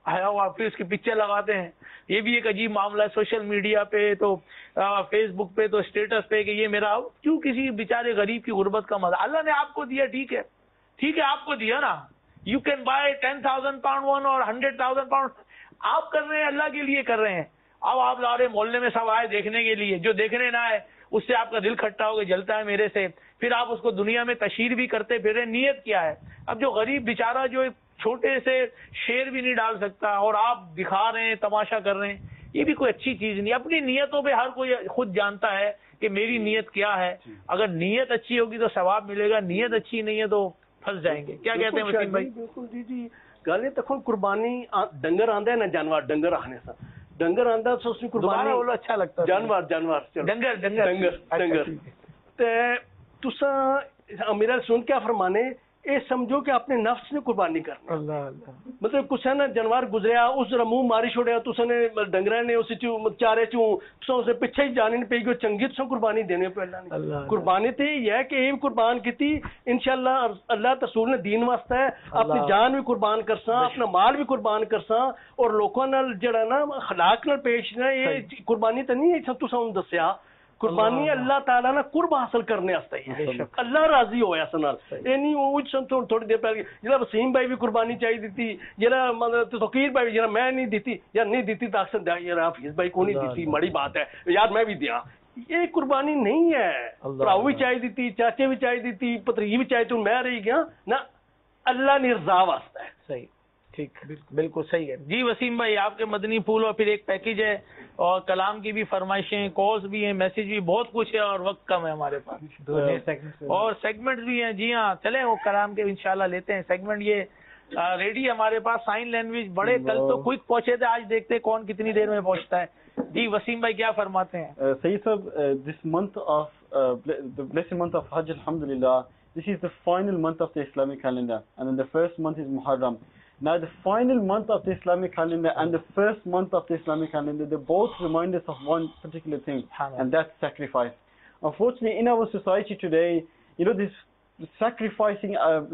آیا ہوا پھر اس کی پکچر لگاتے ہیں. یہ بھی ایک عجیب معاملہ ہے سوشل میڈیا پہ تو فیس بک پہ تو اسٹیٹس پہ کہ یہ میرا. کیوں کسی بیچارے غریب کی غربت کا مزہ؟ اللہ نے آپ کو دیا, ٹھیک ہے آپ کو دیا نا. You can buy 10,000 pound one اور 100,000 pound. آپ کر رہے ہیں اللہ کے لیے کر رہے ہیں. اب آپ لا رہے محلے میں سب آئے دیکھنے کے لیے, جو دیکھنے نہ آئے اس سے آپ کا دل کھٹا ہو کے جلتا ہے میرے سے, پھر آپ اس کو دنیا میں تشہیر بھی کرتے پھر رہے. نیت کیا ہے؟ اب جو غریب بیچارہ جو چھوٹے سے شیر بھی نہیں ڈال سکتا اور آپ دکھا رہے ہیں, تماشا کر رہے ہیں, یہ بھی کوئی اچھی چیز نہیں. اپنی نیتوں پہ ہر کوئی خود جانتا ہے کہ میری نیت کیا ہے. اگر نیت اچھی ہوگی تو ثواب ملے گا, نیت اچھی نہیں ہے تو پھنس جائیں گے. کیا کہتے ہیں وسیم بھائی؟ بالکل جی گل یہ دیکھو قربانی ڈنگر آندا ہے نا, جانور ڈنگر آنے سے ڈنگر آندا تو اس کی قربانی بولو اچھا لگتا ہے. جانور ڈنگر تے تساں میرا سن کیا فرمانے اے سمجھو کہ اپنے نفس نے قربانی کرنا. مطلب کچھ ہے نا جانور گزریا اس ذرا منہ ماری چھوڑیا تساں نے ڈنگراں نے اس چارے چوں تساں اس پیچھے ہی جانی نہیں پئی گئی چنگی تساں قربانی دینے پہ اللہ نے. قربانی تے یہ ہے کہ یہ قربان کیتی انشاءاللہ اللہ رسول نے دین واسطے ہے, اپنی جان بھی قربان کرساں, اپنا مال بھی قربان کرساں, اور لوکاں نال جڑا نا اخلاق نال پیش نہ یہ قربانی تے نہیں ہے تساں دسیا. قربانی اللہ تعالیٰ نے قرب حاصل کرنے واسطے ہے, اللہ راضی ہویا اس نال. اے نہیں وہ تھوڑی دیر پہلے جڑا وسیم بھائی بھی قربانی چاہیے دیتی, جڑا مطلب توقیر بھائی جڑا میں نہیں دیتی یار نہیں دیتی تو اکثر دیا یار حفیظ بھائی کو نہیں دیتی مڑی بات ہے یار میں بھی دیا. یہ قربانی نہیں ہے. بھراؤ بھی چاہیے دیتی, چاچے بھی چاہیے دیتی, پتری بھی چاہیے تو میں رہی گیا نا, اللہ نے رضا واسطہ ہے. صحیح, ٹھیک, بالکل صحیح ہے جی. وسیم بھائی آپ کے مدنی پھول اور پھر ایک پیکیج ہے اور کلام کی بھی فرمائشیں, کالز بھی ہیں, میسج بھی, بہت کچھ ہے اور وقت کم ہے ہمارے پاس اور سیگمنٹس بھی ہیں. جی ہاں چلیں وہ کلام کے انشاءاللہ لیتے ہیں سیگمنٹ. یہ ریڈی ہمارے پاس سائن لینگویج بڑے کل تو کوئک پہنچے تھے, آج دیکھتے ہیں کون کتنی دیر میں پہنچتا ہے. جی وسیم بھائی کیا فرماتے ہیں؟ سید صاحب, this month of the blessed month of Hajj, alhamdulillah, this is the final month of the Islamic calendar, and then the first month is Muharram. Now the final month of the Islamic calendar and the first month of the Islamic calendar, they both remind us of one particular thing, and that's sacrifice. Unfortunately, in our society today, you know, this sacrificing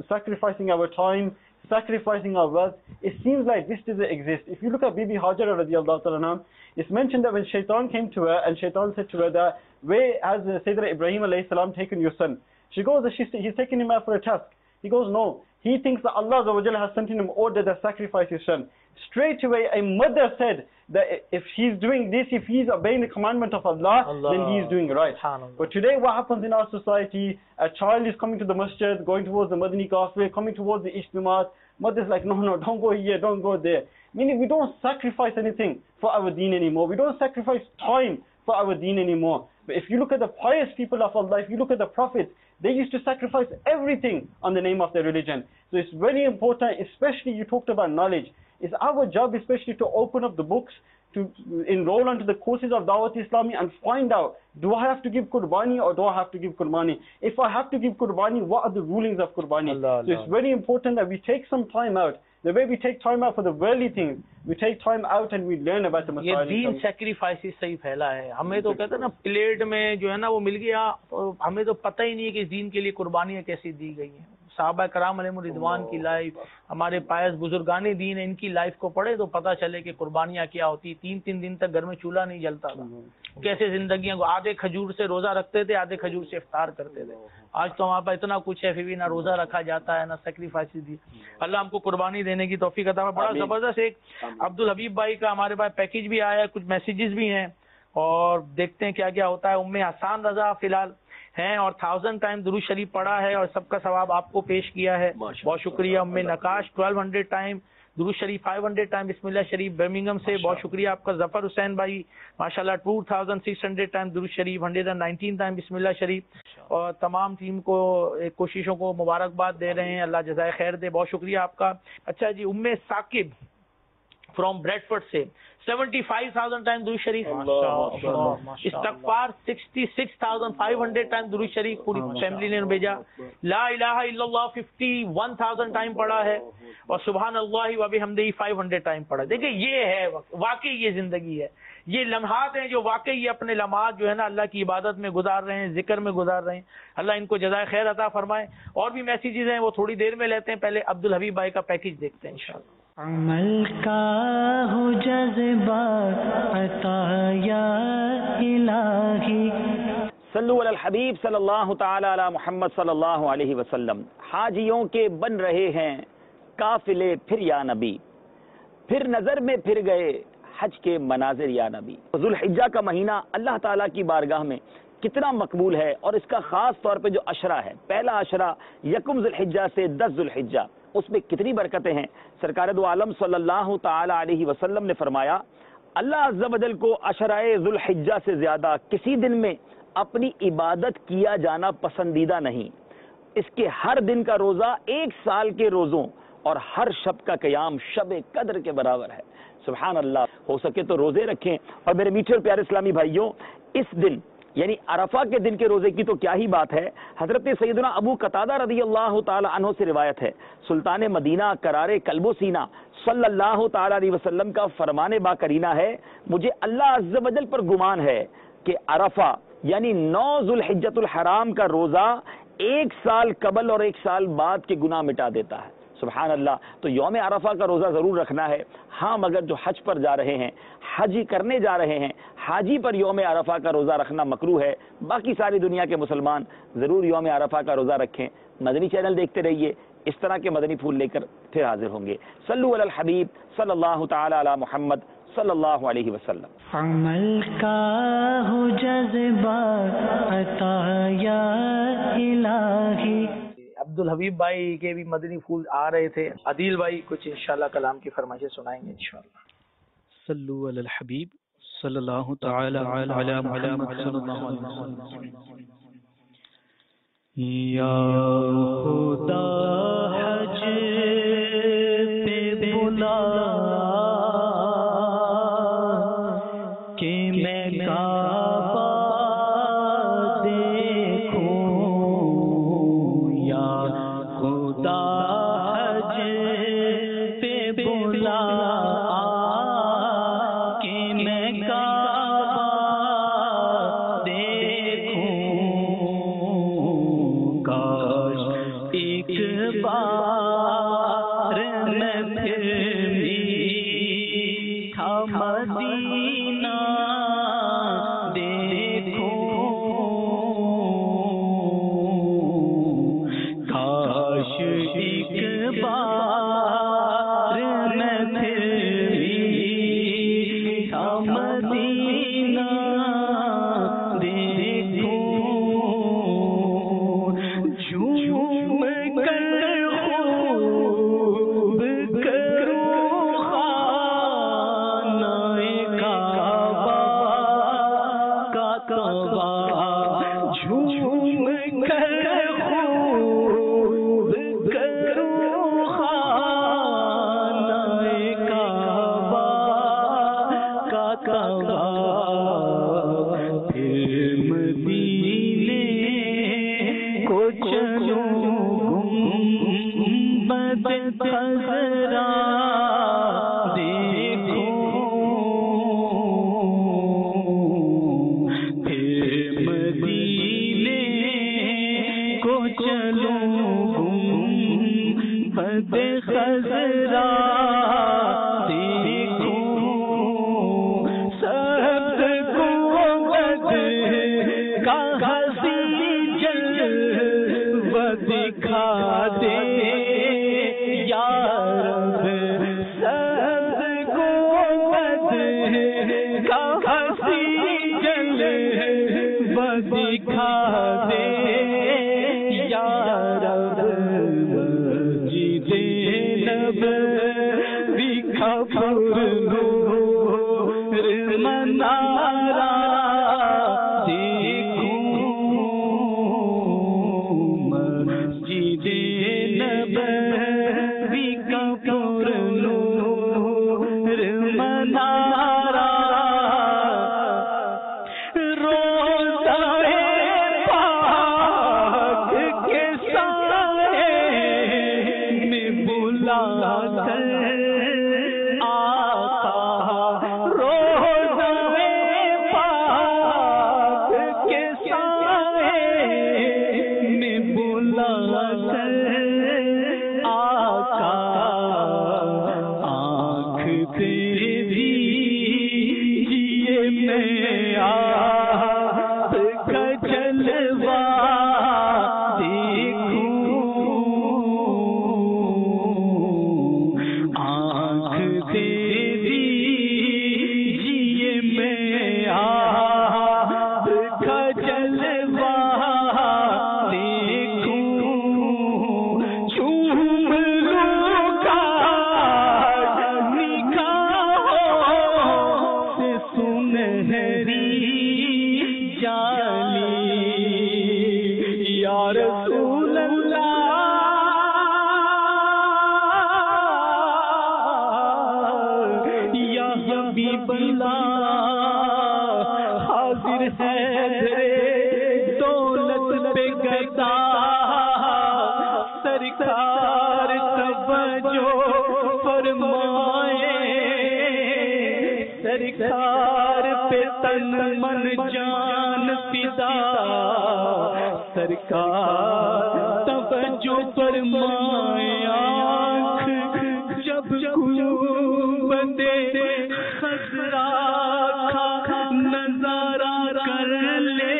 our time, sacrificing our wealth, it seems like this doesn't exist. If you look at Bibi Hajara radiallahu ta'ala anha, it's mentioned that when Shaitan came to her and Shaitan said to her that, where has Sayyidina Ibrahim alayhi salam taken your son? She goes, he's taken him out for a task. He goes, no. He thinks that Allah has sent him order to sacrifice his son. Straight away, a mother said that if he's doing this, if he's obeying the commandment of Allah, then he is doing right. But today what happens in our society, a child is coming to the masjid, going towards the Madani Qafle, coming towards the Ijtimaat. Mother's like, no, don't go here, don't go there. Meaning we don't sacrifice anything for our deen anymore. We don't sacrifice time for our deen anymore. But if you look at the pious people of Allah, if you look at the prophets, they used to sacrifice everything on the name of their religion. So it's very important, especially you talked about knowledge. It's our job especially to open up the books, to enroll onto the courses of Dawat Islami and find out, do I have to give Qurbani or do I have to give Qurbani? If I have to give Qurbani, what are the rulings of Qurbani? So it's very important that we take some time out. The way we take time out for the worldly things, we take time out and we learn about the Messiah. یہ دین sacrifice صحیح پھیلا ہے. ہمیں تو کہتے ہیں نا plate میں جو ہے نا وہ مل گیا, ہمیں تو پتہ ہی نہیں ہے کہ اس دین کے لیے قربانیاں کیسی دی گئی ہیں. صحابہ کرام علیہ الرضوان کی لائف, ہمارے پائس بزرگان دین ان کی لائف کو پڑھے تو پتہ چلے کہ قربانیاں کیا ہوتی. 3 دن تک گھر میں چولہا نہیں جلتا تھا. کیسے زندگیاں کو آدھے کھجور سے روزہ رکھتے تھے, آدھے کھجور سے افطار کرتے تھے. آج تو ہمارے پاس اتنا کچھ ہے پھر بھی نہ روزہ رکھا جاتا ہے نہ سیکریفائس دی. اللہ ہم کو قربانی دینے کی توفیق عطا فرمائے. بڑا زبردست ایک عبد الحبیب بھائی کا ہمارے پاس پیکیج بھی آیا ہے, کچھ میسیجز بھی ہیں اور دیکھتے ہیں کیا کیا ہوتا ہے. ام حسان رضا فی الحال ہیں اور 1000 ٹائم درود شریف پڑھا ہے اور سب کا ثواب آپ کو پیش کیا ہے, بہت شکریہ. ام نقاش 1200 ٹائم درود شریف, 500 ٹائم بسم اللہ شریف برمنگم سے, بہت شکریہ آپ کا. ظفر حسین بھائی ماشاءاللہ 2600 ٹائم درود شریف, 119 ٹائم بسم اللہ شریف, اور تمام ٹیم کو کوششوں کو مبارکباد دے رہے ہیں, اللہ جزائے خیر دے, بہت شکریہ آپ کا. اچھا جی, ام ثاقب فرام بریڈفورڈ سے 75,000 ٹائم درود شریف, استغفار 66,500 ٹائم درود شریف, پوری فیملی نے بھیجا. لا الہ الا اللہ 51,000 ٹائم پڑھا ہے اور سبحان اللہ و بحمدہ 500 ٹائم پڑھا. دیکھیں یہ ہے واقعی یہ زندگی ہے, یہ لمحات ہیں جو واقعی اپنے لمحات جو ہے نا اللہ کی عبادت میں گزار رہے ہیں, ذکر میں گزار رہے ہیں. اللہ ان کو جزائے خیر عطا فرمائے. اور بھی میسیجز ہیں وہ تھوڑی دیر میں لیتے ہیں, پہلے عبد الحبیب بھائی کا پیکیج دیکھتے ہیں انشاءاللہ. عمل کا ہو جذبہ عطا یا الہی. صلو علی الحبیب صلی اللہ تعالی علی محمد صلی اللہ علیہ وسلم. حاجیوں کے بن رہے ہیں قافلے پھر یا نبی، پھر نظر میں پھر گئے حج کے مناظر یا نبی. ذوالحجہ کا مہینہ اللہ تعالیٰ کی بارگاہ میں کتنا مقبول ہے، اور اس کا خاص طور پہ جو عشرہ ہے، پہلا عشرہ یکم ذوالحجہ سے 10 ذوالحجہ، اس میں کتنی برکتیں ہیں. سرکار دو عالم صلی اللہ تعالی علیہ وسلم نے فرمایا اللہ عز و جل کو عشرہ ذوالحجہ سے زیادہ کسی دن میں اپنی عبادت کیا جانا پسندیدہ نہیں. اس کے ہر دن کا روزہ 1 سال کے روزوں اور ہر شب کا قیام شب قدر کے برابر ہے. سبحان اللہ. ہو سکے تو روزے رکھیں. اور میرے میٹھے اور پیارے اسلامی بھائیوں، اس دن یعنی عرفہ کے دن کے روزے کی تو کیا ہی بات ہے. حضرت سیدنا ابو قتادہ رضی اللہ تعالی عنہ سے روایت ہے، سلطان مدینہ قرار قلب و سینہ صلی اللہ تعالی علیہ وسلم کا فرمان با کرینہ ہے، مجھے اللہ عز و جل پر گمان ہے کہ عرفہ یعنی 9 ذوالحجۃ الحرام کا روزہ 1 سال قبل اور 1 سال بعد کے گناہ مٹا دیتا ہے. سبحان اللہ. تو یوم عرفہ کا روزہ ضرور رکھنا ہے. ہاں مگر جو حج پر جا رہے ہیں، حج کرنے جا رہے ہیں، حاجی پر یوم عرفہ کا روزہ رکھنا مکروہ ہے. باقی ساری دنیا کے مسلمان ضرور یوم عرفہ کا روزہ رکھیں. مدنی چینل دیکھتے رہیے، اس طرح کے مدنی پھول لے کر پھر حاضر ہوں گے. صلو علی الحبیب صلی اللہ تعالی علی محمد صلی اللہ علیہ وسلم. عمل کا ہو جذبہ عطا یا الہی. عبد الحبیب بھائی کے بھی مدنی پھول آ رہے تھے. عدیل بھائی کچھ انشاءاللہ کلام کی فرمائشیں سنائیں گے انشاءاللہ. صلو علی الحبیب صلی اللہ تعالی علی محمد صلی اللہ علیہ وسلم. یا خدا حج پہ بلا کہ میں کعبہ دیکھوں، یا خدا حج پہ بلا کہ میں کعبہ دیکھوں. کاش ایک بار میں پھر میٹھا مدینہ دیکھوں. کاش ایک بار میں پھر میٹھا مدینہ دیکھوں. جھوم کر خوب کروں خانہ کعبہ کا کعبہ. جھوم کر خوب کروں خانہ کعبہ کا کعبہ. پھر مدینے کو چلوں گنبد خضرا دیکھوں. پھر مدینے کو چلوں گنبد خضرا دیکھوں. سب گنبد کا حسین جلوہ دکھا دے یا رب. سب گنبد کا حسین جلوہ دکھا دے یا رب. مسجد نبوی کا پرنور منارہ دیکھوں. مسجد نبوی کا پرنور منارہ. روزہ پاک جانی یا رسول اللہ یا حبیب اللہ حاضر ہے دولت پہ گدا سرکار توجہ فرمائے سرکار پہ تن من جان فدا سرکار توجہ فرمائے آنکھ جب بندے خسرا کا نظارہ کر لے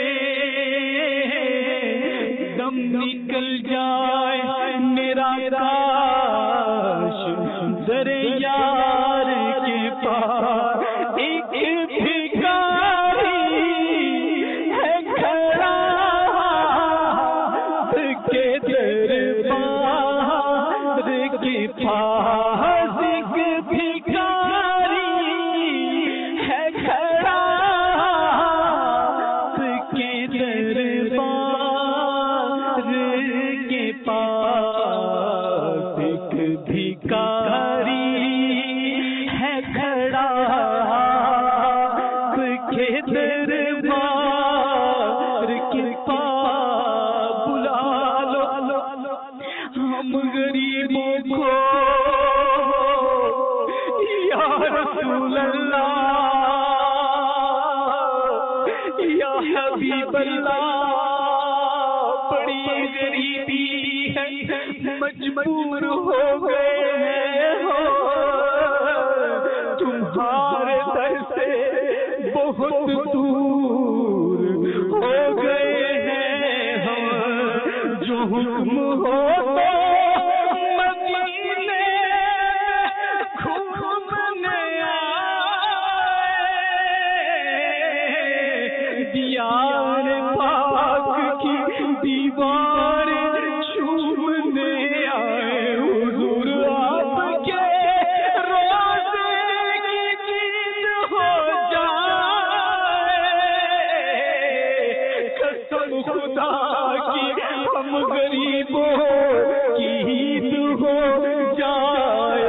دم نکل جائے میرا کاش در یار کے پاس ایک بھکاری ہے کھڑا کے دربار کے پاس ایک بھکاری ہے کھڑا کے دربار کے پاس ایک بھکاری ہے کھڑا کے دربار کے پاس بلا لو ہم غریبوں کو یا رسول اللہ یا حبیب اللہ بڑی غریبی ہے مجبور ہو گئے ہو تمہارے در سے بہت دور ہو گئے ہیں ہم جو حکم ہو مدینے گھومنے آئے دیار پاک کی دیوار چومنے آئے حضور آپ کے روزے کی دید ہو جائے قسم خدا کی ہم غریبوں کی عید ہو جائے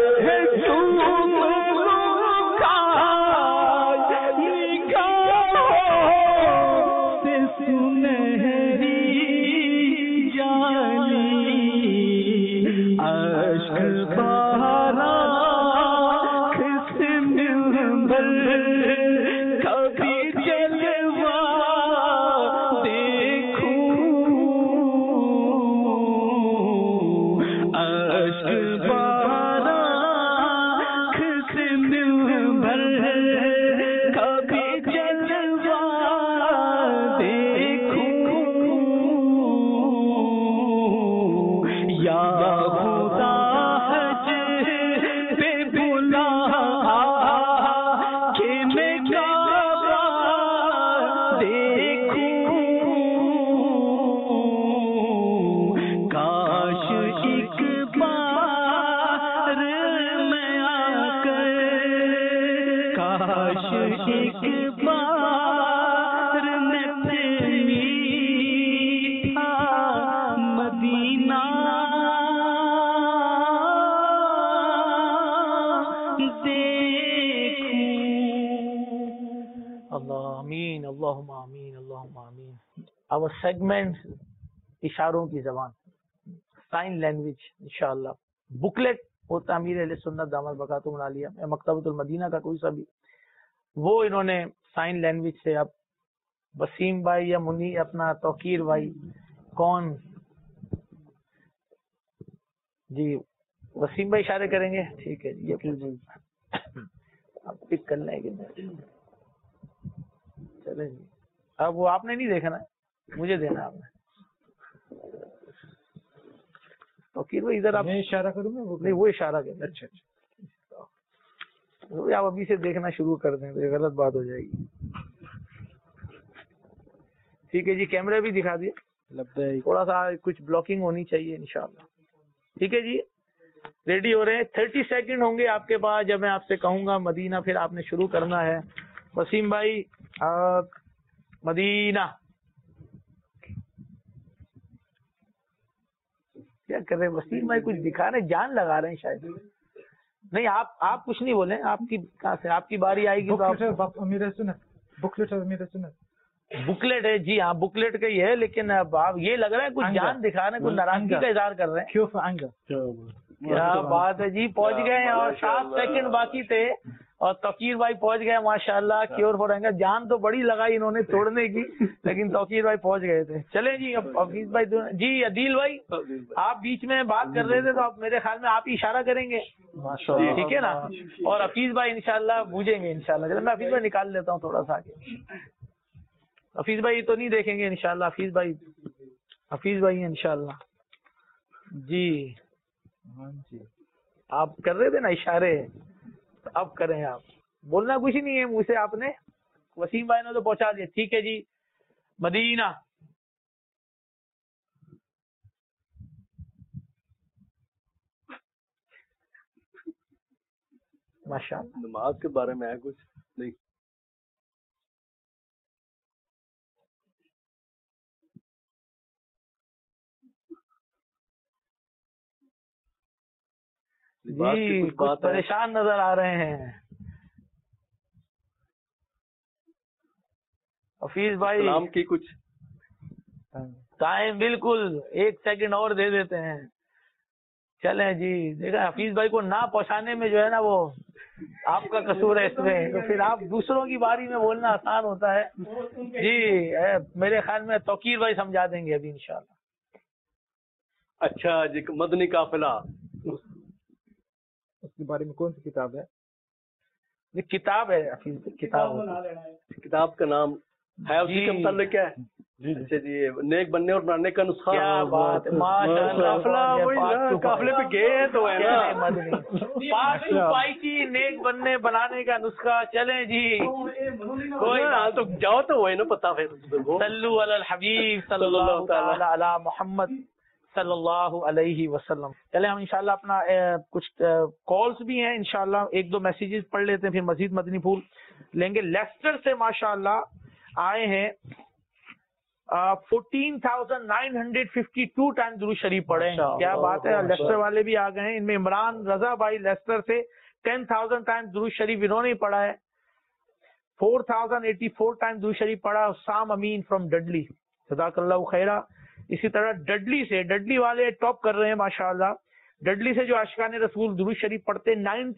Our segment اشاروں کی زبان سائن لینگویج انشاءاللہ بکلیٹ ہوتا امیر اہل سنت دامت برکاتہم العالیہ یا مکتبۃ المدینہ کا کوئی سا بھی وہ انہوں نے سائن لینگویج سے اب وسیم بھائی یا منی اپنا توقیر بھائی کون جی وسیم بھائی اشارے کریں گے ٹھیک ہے جی آپ پک کر لیں گے چلیں جی اب وہ آپ نے نہیں دیکھنا مجھے دینا آپ نے توقیر بھائی ادھر آپ اشارہ کروں گا نہیں وہ اشارہ کریں اچھا آپ ابھی سے دیکھنا شروع کر دیں تو یہ غلط بات ہو جائے گی ٹھیک ہے جی کیمرے بھی دکھا دیے تھوڑا سا کچھ بلاکنگ ہونی چاہیے انشاءاللہ ٹھیک ہے جی ریڈی ہو رہے ہیں 30 سیکنڈ ہوں گے آپ کے پاس جب میں آپ سے کہوں گا مدینہ پھر آپ نے شروع کرنا ہے वसीम भाई मदीना, क्या कर रहे हैं वसीम भाई? कुछ दिखा रहे हैं, जान लगा रहे हैं शायद। नहीं आप कुछ नहीं बोले, आपकी कहाँ से, आपकी बारी आएगी तो आप बुकलेट है जी हाँ, बुकलेट का ही है, लेकिन अब आप ये लग रहा है कुछ जान दिखा रहे हैं, कुछ नाराजगी का इजहार कर रहे हैं। क्या बात है जी, पहुंच गए हैं और 7 सेकंड बाकी थे और तौकीर भाई पहुंच गए माशाल्लाह। क्योर फॉर एंगर, जान तो बड़ी लगाई इन्होंने तोड़ने की, लेकिन तौकीर भाई पहुंच गए थे। चले जी, अब हफीज भाई जी, अदील भाई आप बीच में बात कर रहे थे तो आप मेरे ख्याल में आप ही इशारा करेंगे, ठीक है ना? और हफीज भाई इंशाल्लाह बूझेंगे इंशाल्लाह। चलो मैं हफीज भाई निकाल लेता हूँ थोड़ा सा आगे। हफीज भाई तो नहीं देखेंगे इंशाल्लाह, हफीज भाई इंशाल्लाह जी। आप कर रहे थे ना इशारे, तो अब करें आप, बोलना कुछ नहीं है मुझसे आपने, वसीम भाई ने तो पहुंचा दिया। ठीक है जी, मदीना। माशाअल्लाह, नमाज के बारे में है कुछ नहीं? जी कुछ परेशान नजर आ रहे हैं हफीज भाई। सलाम की कुछ टाइम बिल्कुल 1 सेकंड और दे देते हैं। चलें जी, देखा हफीज भाई को ना पहुंचाने में जो है ना वो आपका कसूर है इसमें, तो फिर आप दूसरों की बारी में बोलना आसान होता है जी। मेरे ख्याल में तौकीर भाई समझा देंगे अभी इंशाल्लाह। अच्छा जी, मदनी काफिला, उसके बारे में कौन सी किताब है? ये किताब है हफीज, किताब का नाम है, उसी के मुताल्लिक क्या है? अच्छा जी, नेक बनने और बनाने का नुस्खा। क्या बात है, माशाअल्लाह। काफिले पे गए तो है ना, पास टू पाई की नेक बनने बनाने का नुस्खा। चलें जी, कोई हाँ, तो जाओ तो वही ना पता फिर। सल्लु अलल हबीब सल्लल्लाहु तआला अला मोहम्मद सल्लल्लाहु अलैहि वसल्लम। चले हम इंशाल्लाह अपना कुछ कॉल्स भी हैं इंशाल्लाह, 1-2 मैसेजेस पढ़ लेते हैं, फिर मजीद मदनी फूल लेंगे। लेस्टर से माशाल्लाह आए हैं 14,952 टाइम दुरूद शरीफ पढ़े। क्या बात है, लेस्टर वाले भी आ गए हैं। इनमें इमरान रजा भाई लेस्टर से 10,000 टाइम दुरूद शरीफ इन्होंने पढ़ा है। 4,084 टाइम दुरूद शरीफ पढ़ा साम अमीन फ्रॉम डडली, जज़ाकल्लाहु खैरा। इसी तरह डडली वाले टॉप कर रहे हैं माशाअल्लाह। डडली से जो आशिकान रसूल दुरूद शरीफ पढ़ते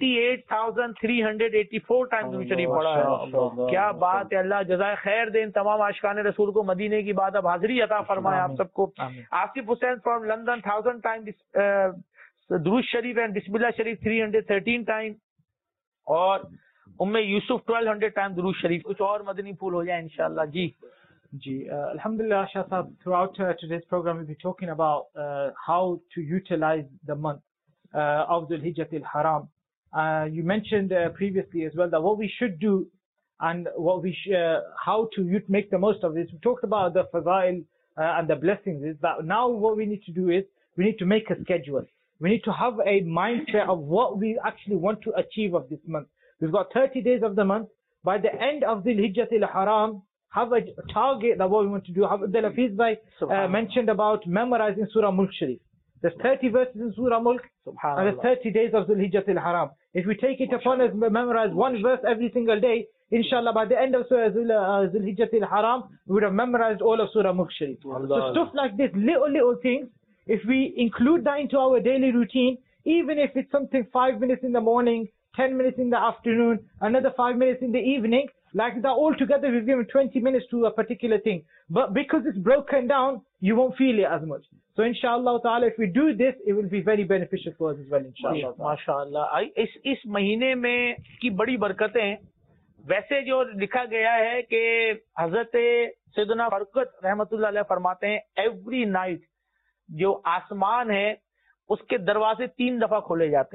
98,384 टाइम दुरूद शरीफ पढ़ा है। क्या बात है, अल्लाह जज़ाए खैर दे इन तमाम आशिकान रसूल को, मदीने की बात अब हाजिरी अता फरमाए आप सबको। Asif Hussain from London 1000 time दुरूद शरीफ एंड बिस्मिल्लाह शरीफ 313 टाइम, और उम्मे यूसुफ 1200 टाइम दुरूद शरीफ। कुछ और मदनी फूल हो जाए इंशाअल्लाह जी। Alhamdulillah, Shah Sahab, throughout today's program we'll be talking about how to utilize the month of Dhul Hijjah al-Haram. You mentioned previously as well that what we should do and what we how to make the most of this. We talked about the fadail and the blessings. Is that now what we need to do is we need to make a schedule. We need to have a mindset of what we actually want to achieve of this month. We've got 30 days of the month. By the end of Dhul Hijjah al-Haram, have a target that what we want to do. Abdul Hafiz Bhai mentioned about memorizing Surah Mulk Sharif. There's 30 verses in Surah Mulk, and there's 30 days of Dhul Hijjah al-Haram. If we take it upon us, memorize one verse every single day, inshallah, by the end of Surah Dhul Hijjah al-Haram, we would have memorized all of Surah Mulk Sharif. So stuff like this, little things, if we include that into our daily routine, even if it's something 5 minutes in the morning, 10 minutes in the afternoon, another 5 minutes in the evening, like that, all together we've given 20 minutes to a particular thing. But because it's broken down, you won't feel it as much. So inshallah ta'ala, if we do this, it will be very beneficial for us as well, inshallah. माशाअल्लाह, इस महीने में की बड़ी बरकतें हैं। वैसे जो लिखा गया है कि हजरत सैयदना फरकत रहमतुल्लाह अलैह फरमाते हैं, एवरी नाइट जो आसमान है उसके दरवाजे 3 दफा खोले जाते हैं।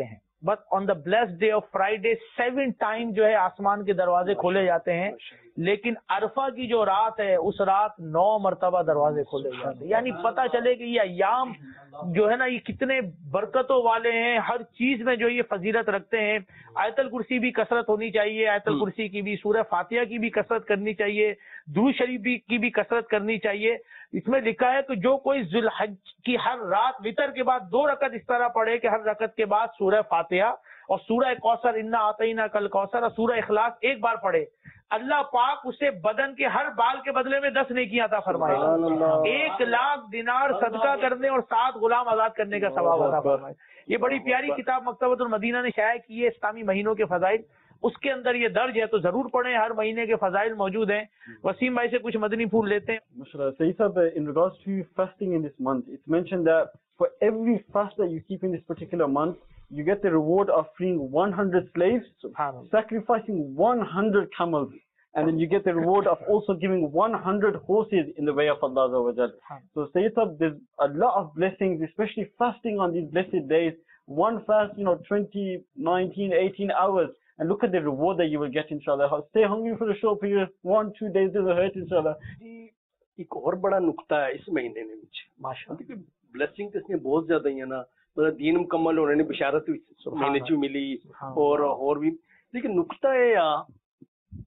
but on the blessed day of Friday 7 times جو ہے آسمان کے دروازے کھولے جاتے ہیں, لیکن عرفہ کی جو رات ہے اس رات 9 مرتبہ دروازے کھولے جاتے ہیں. یعنی پتہ چلے کہ یہ ایام جو ہے نا یہ کتنے برکتوں والے ہیں, ہر چیز میں جو یہ فضیلت رکھتے ہیں. آیت الکرسی بھی کثرت ہونی چاہیے, آیت الکرسی کی بھی, سورہ فاتحہ کی بھی کثرت کرنی چاہیے, درود شریف کی بھی کثرت کرنی چاہیے. اس میں لکھا ہے کہ جو کوئی ذی الحج کی ہر رات وتر کے بعد 2 رکعت اس طرح پڑھے کہ ہر رکعت کے بعد سورہ فاتحہ اور سورہ کوثر انا اعطیناک کل کوثر اور سورہ اخلاص ایک بار پڑھے, اللہ پاک اسے بدن کے ہر بال کے بدلے میں 10 نیکیاں عطا فرمائے گا. 1,00,000 دینار صدقہ کرنے اور 7 غلام آزاد کرنے کا ثواب عطا فرمائے. یہ بڑی پیاری کتاب مکتبۃ المدینہ نے شائع کی ہے, اسلامی مہینوں کے فضائل, اس کے اندر یہ درج ہے, تو ضرور پڑھیں. ہر مہینے کے فضائل موجود ہیں. وسیم بھائی سے کچھ مدنی پھول لیتے ہیں. Sayyid Sahab, in regards to fasting in this month, it's mentioned that for every fast that you keep in this particular month, you get the reward of freeing 100 slaves, sacrificing 100 camels, and then you get the reward of also giving 100 horses in the way of Allah Azza wa Jal. So Sayyid Sahab, there's a lot of blessings, especially fasting on these blessed days. One fast, 20, 19, 18 hours. And look at the reward that you will get, inshallah. Stay hungry for a short period, 1-2 days doesn't hurt, inshallah. ایک اور بڑا نقطہ ہے اس مہینے میں ماشاءاللہ, blessing تو اس میں بہت زیادہ ہی ہے نا, مطلب دین مکمل ہونے کی بشارت مہینے چ ملی اور بھی. لیکن نقطہ یہ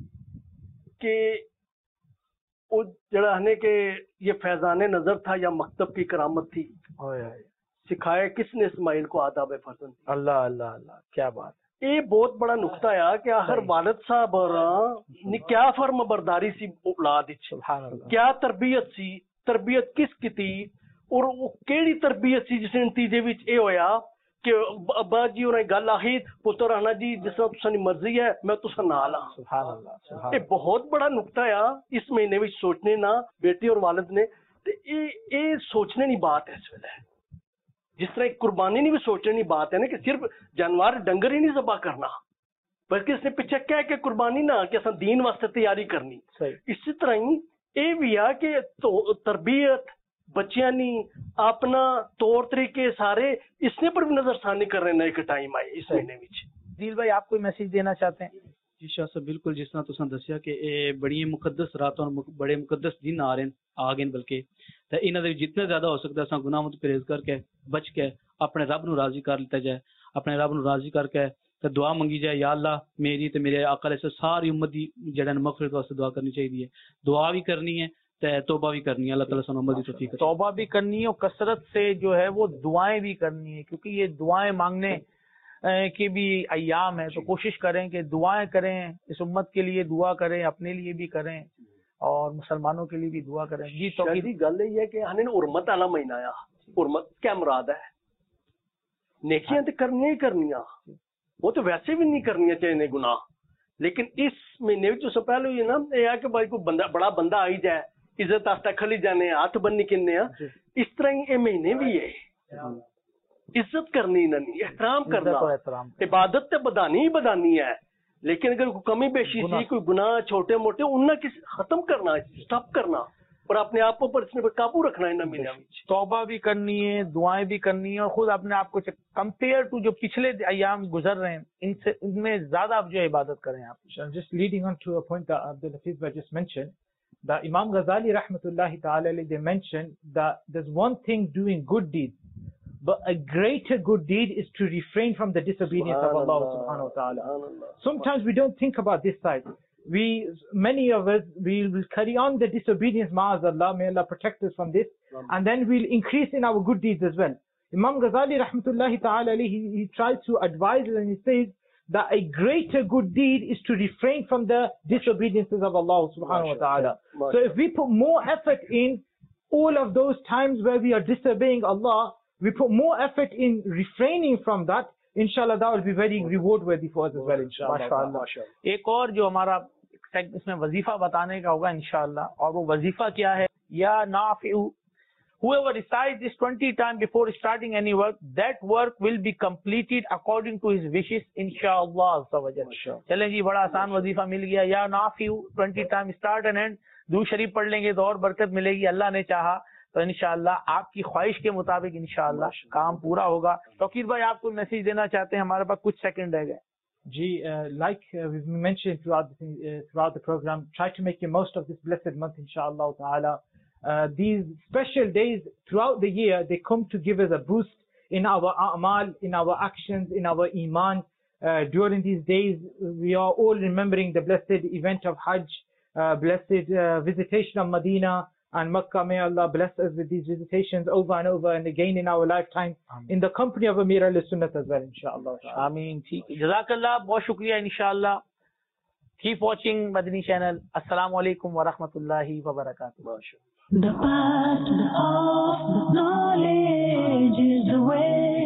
کہ وہ جڑا ہے کہ یہ فیضان نظر تھا یا مکتب کی کرامت تھی, سکھایا کس نے اسماعیل کو آداب فرزند. اللہ اللہ اللہ, کیا بات. یہ بہت بڑا نقطہ ہے کہ ہر والد صاحب کیا فرم برداری سی اولاد, کیا تربیت سی, تربیت کس کی تھی اور وہ کیڑی تربیت سی جس نتیجے وچ اے ہویا کہ ابا جی انہیں گل آہی پتر آنا جی جس طرح تساں دی مرضی ہے میں تساں نال ہاں. سبحان اللہ. یہ بہت بڑا نقطہ ہے اس مہینے وچ سوچنے نا بیٹی اور والد نے, یہ سوچنے نہیں بات ہے اس ویلے. جس طرح ایک قربانی نہیں بھی سوچنے بات ہے نا کہ صرف جانور ڈنگر ہی نہیں ذبح کرنا, بلکہ اس نے پیچھے کہہ کہ قربانی نہ کہ اساں دین واسطے تیاری کرنی. اسی طرح ہی یہ بھی ہے کہ تربیت بچیاں نہیں اپنا طور طریقے سارے اس نے پر بھی نظر ثانی کر رہے ہیں. ایک ٹائم آئے اس مہینے میں. دل بھائی آپ کوئی میسج دینا چاہتے ہیں؟ جی شاہ صاحب, بالکل جس طرح تساں دسیا کہ یہ بڑی مقدس رات اور بڑے مقدس دن آ گئے, بلکہ تو انہاں دے جتنا زیادہ ہو سکتا ہے گناہوں تو پرہیز کر کے بچ کے اپنے رب نو راضی کر لیتا جائے. اپنے رب نو راضی کر کے تو دعا منگی جائے, یا اللہ میری تے میرے آقا علیہ ساری امت دی جڑا مغفرت واسطے دعا کرنی چاہیے. دعا بھی کرنی ہے تے توبہ بھی کرنی ہے. اللہ تعالیٰ سانو عمل دی توفیق. توبہ بھی کرنی ہے اور کثرت سے جو ہے وہ دعائیں بھی کرنی ہے, کیونکہ یہ دعائیں مانگنے کے بھی ایام ہے. تو کوشش کریں کہ دعائیں کریں, اس امت کے لیے دعا کریں, اپنے لیے بھی کریں اور مسلمانوں کے لیے بھی دعا کریں. جی تو گل یہ ہے کہ ہمیں حرمت والا مہینہ آیا. حرمت کیا مراد ہے؟ نیکیاں تو کرنی ہی کرنی, وہ تو ویسے بھی نہیں کرنی چاہیے گناہ. لیکن اس مہینے جو پہلے یہ نا یہ ہے کہ بھائی کوئی بندہ بڑا بندہ آئی جائے, عزت آستا کھلی جانے, ہاتھ بننے کنے, اس طرح ہی یہ مہینے بھی ہے. عزت کرنی نہیں, احترام کرنا, عبادت تے بدانی ہی بدانی ہے. لیکن اگر کوئی کمی بیشی سی, کوئی گناہ چھوٹے موٹے انہیں ختم کرنا, سٹاپ کرنا اور اپنے آپ پر اس میں قابو رکھنا ہے. توبہ بھی کرنی ہے, دعائیں بھی کرنی ہے, اور خود اپنے آپ کو کمپیئر ٹو جو پچھلے ایام گزر رہے ہیں ان میں زیادہ آپ جو عبادت کریں. آپ just leading on to a point that Abdul Hafiz just mentioned, that Imam Ghazali rahmatullahi ta'ala they mentioned that there's one thing doing good deeds, but a greater good deed is to refrain from the disobedience of Allah subhanahu wa ta'ala. Sometimes we don't think about this side. Many of us, we will carry on the disobedience, ma'azallah, may Allah protect us from this, and then we'll increase in our good deeds as well. Imam Ghazali rahmatullahi ta'ala, he tries to advise us, and he says that a greater good deed is to refrain from the disobediences of Allah subhanahu wa ta'ala. So if we put more effort in all of those times where we are disobeying Allah, we put more effort in refraining from that, inshallah that will be very reward worthy for us as well, inshallah. ایک اور جو ہمارا اس میں وظیفہ بتانے کا ہوگا انشاءاللہ, اور وہ وظیفہ کیا ہے؟ یا نافع, whoever recites this 20 times before starting any work, that work will be completed according to his wishes, inshallah. چلیں جی, بڑا آسان وظیفہ مل گیا. یا نافع 20 times start and end, درود شریف پڑھ لیں گے تو اور برکت ملے گی اللہ نے چاہا. तो इंशाअल्लाह आपकी ख्वाहिश के मुताबिक इंशाअल्लाह काम पूरा होगा। तौकीर भाई, आपको मैसेज देना चाहते हैं? हमारे पास कुछ सेकंड रह गए। Like we've mentioned throughout the program, try to make the most of this blessed month, inshallah ta'ala. These special days throughout the year, they come to give us a boost in our a'mal, in our actions, in our iman. During these days, we are all remembering the blessed event of Hajj, blessed visitation of Medina and Makkah. May Allah bless us with these visitations over and over and again in our lifetime, in the company of Amir al-Sunnat as well, inshallah. Ameen. Jazakallah, बहुत शुक्रिया इंशाअल्लाह. Keep watching Madani channel. Assalamu alaikum wa rahmatullahi wa barakatuh. The path of knowledge is the way.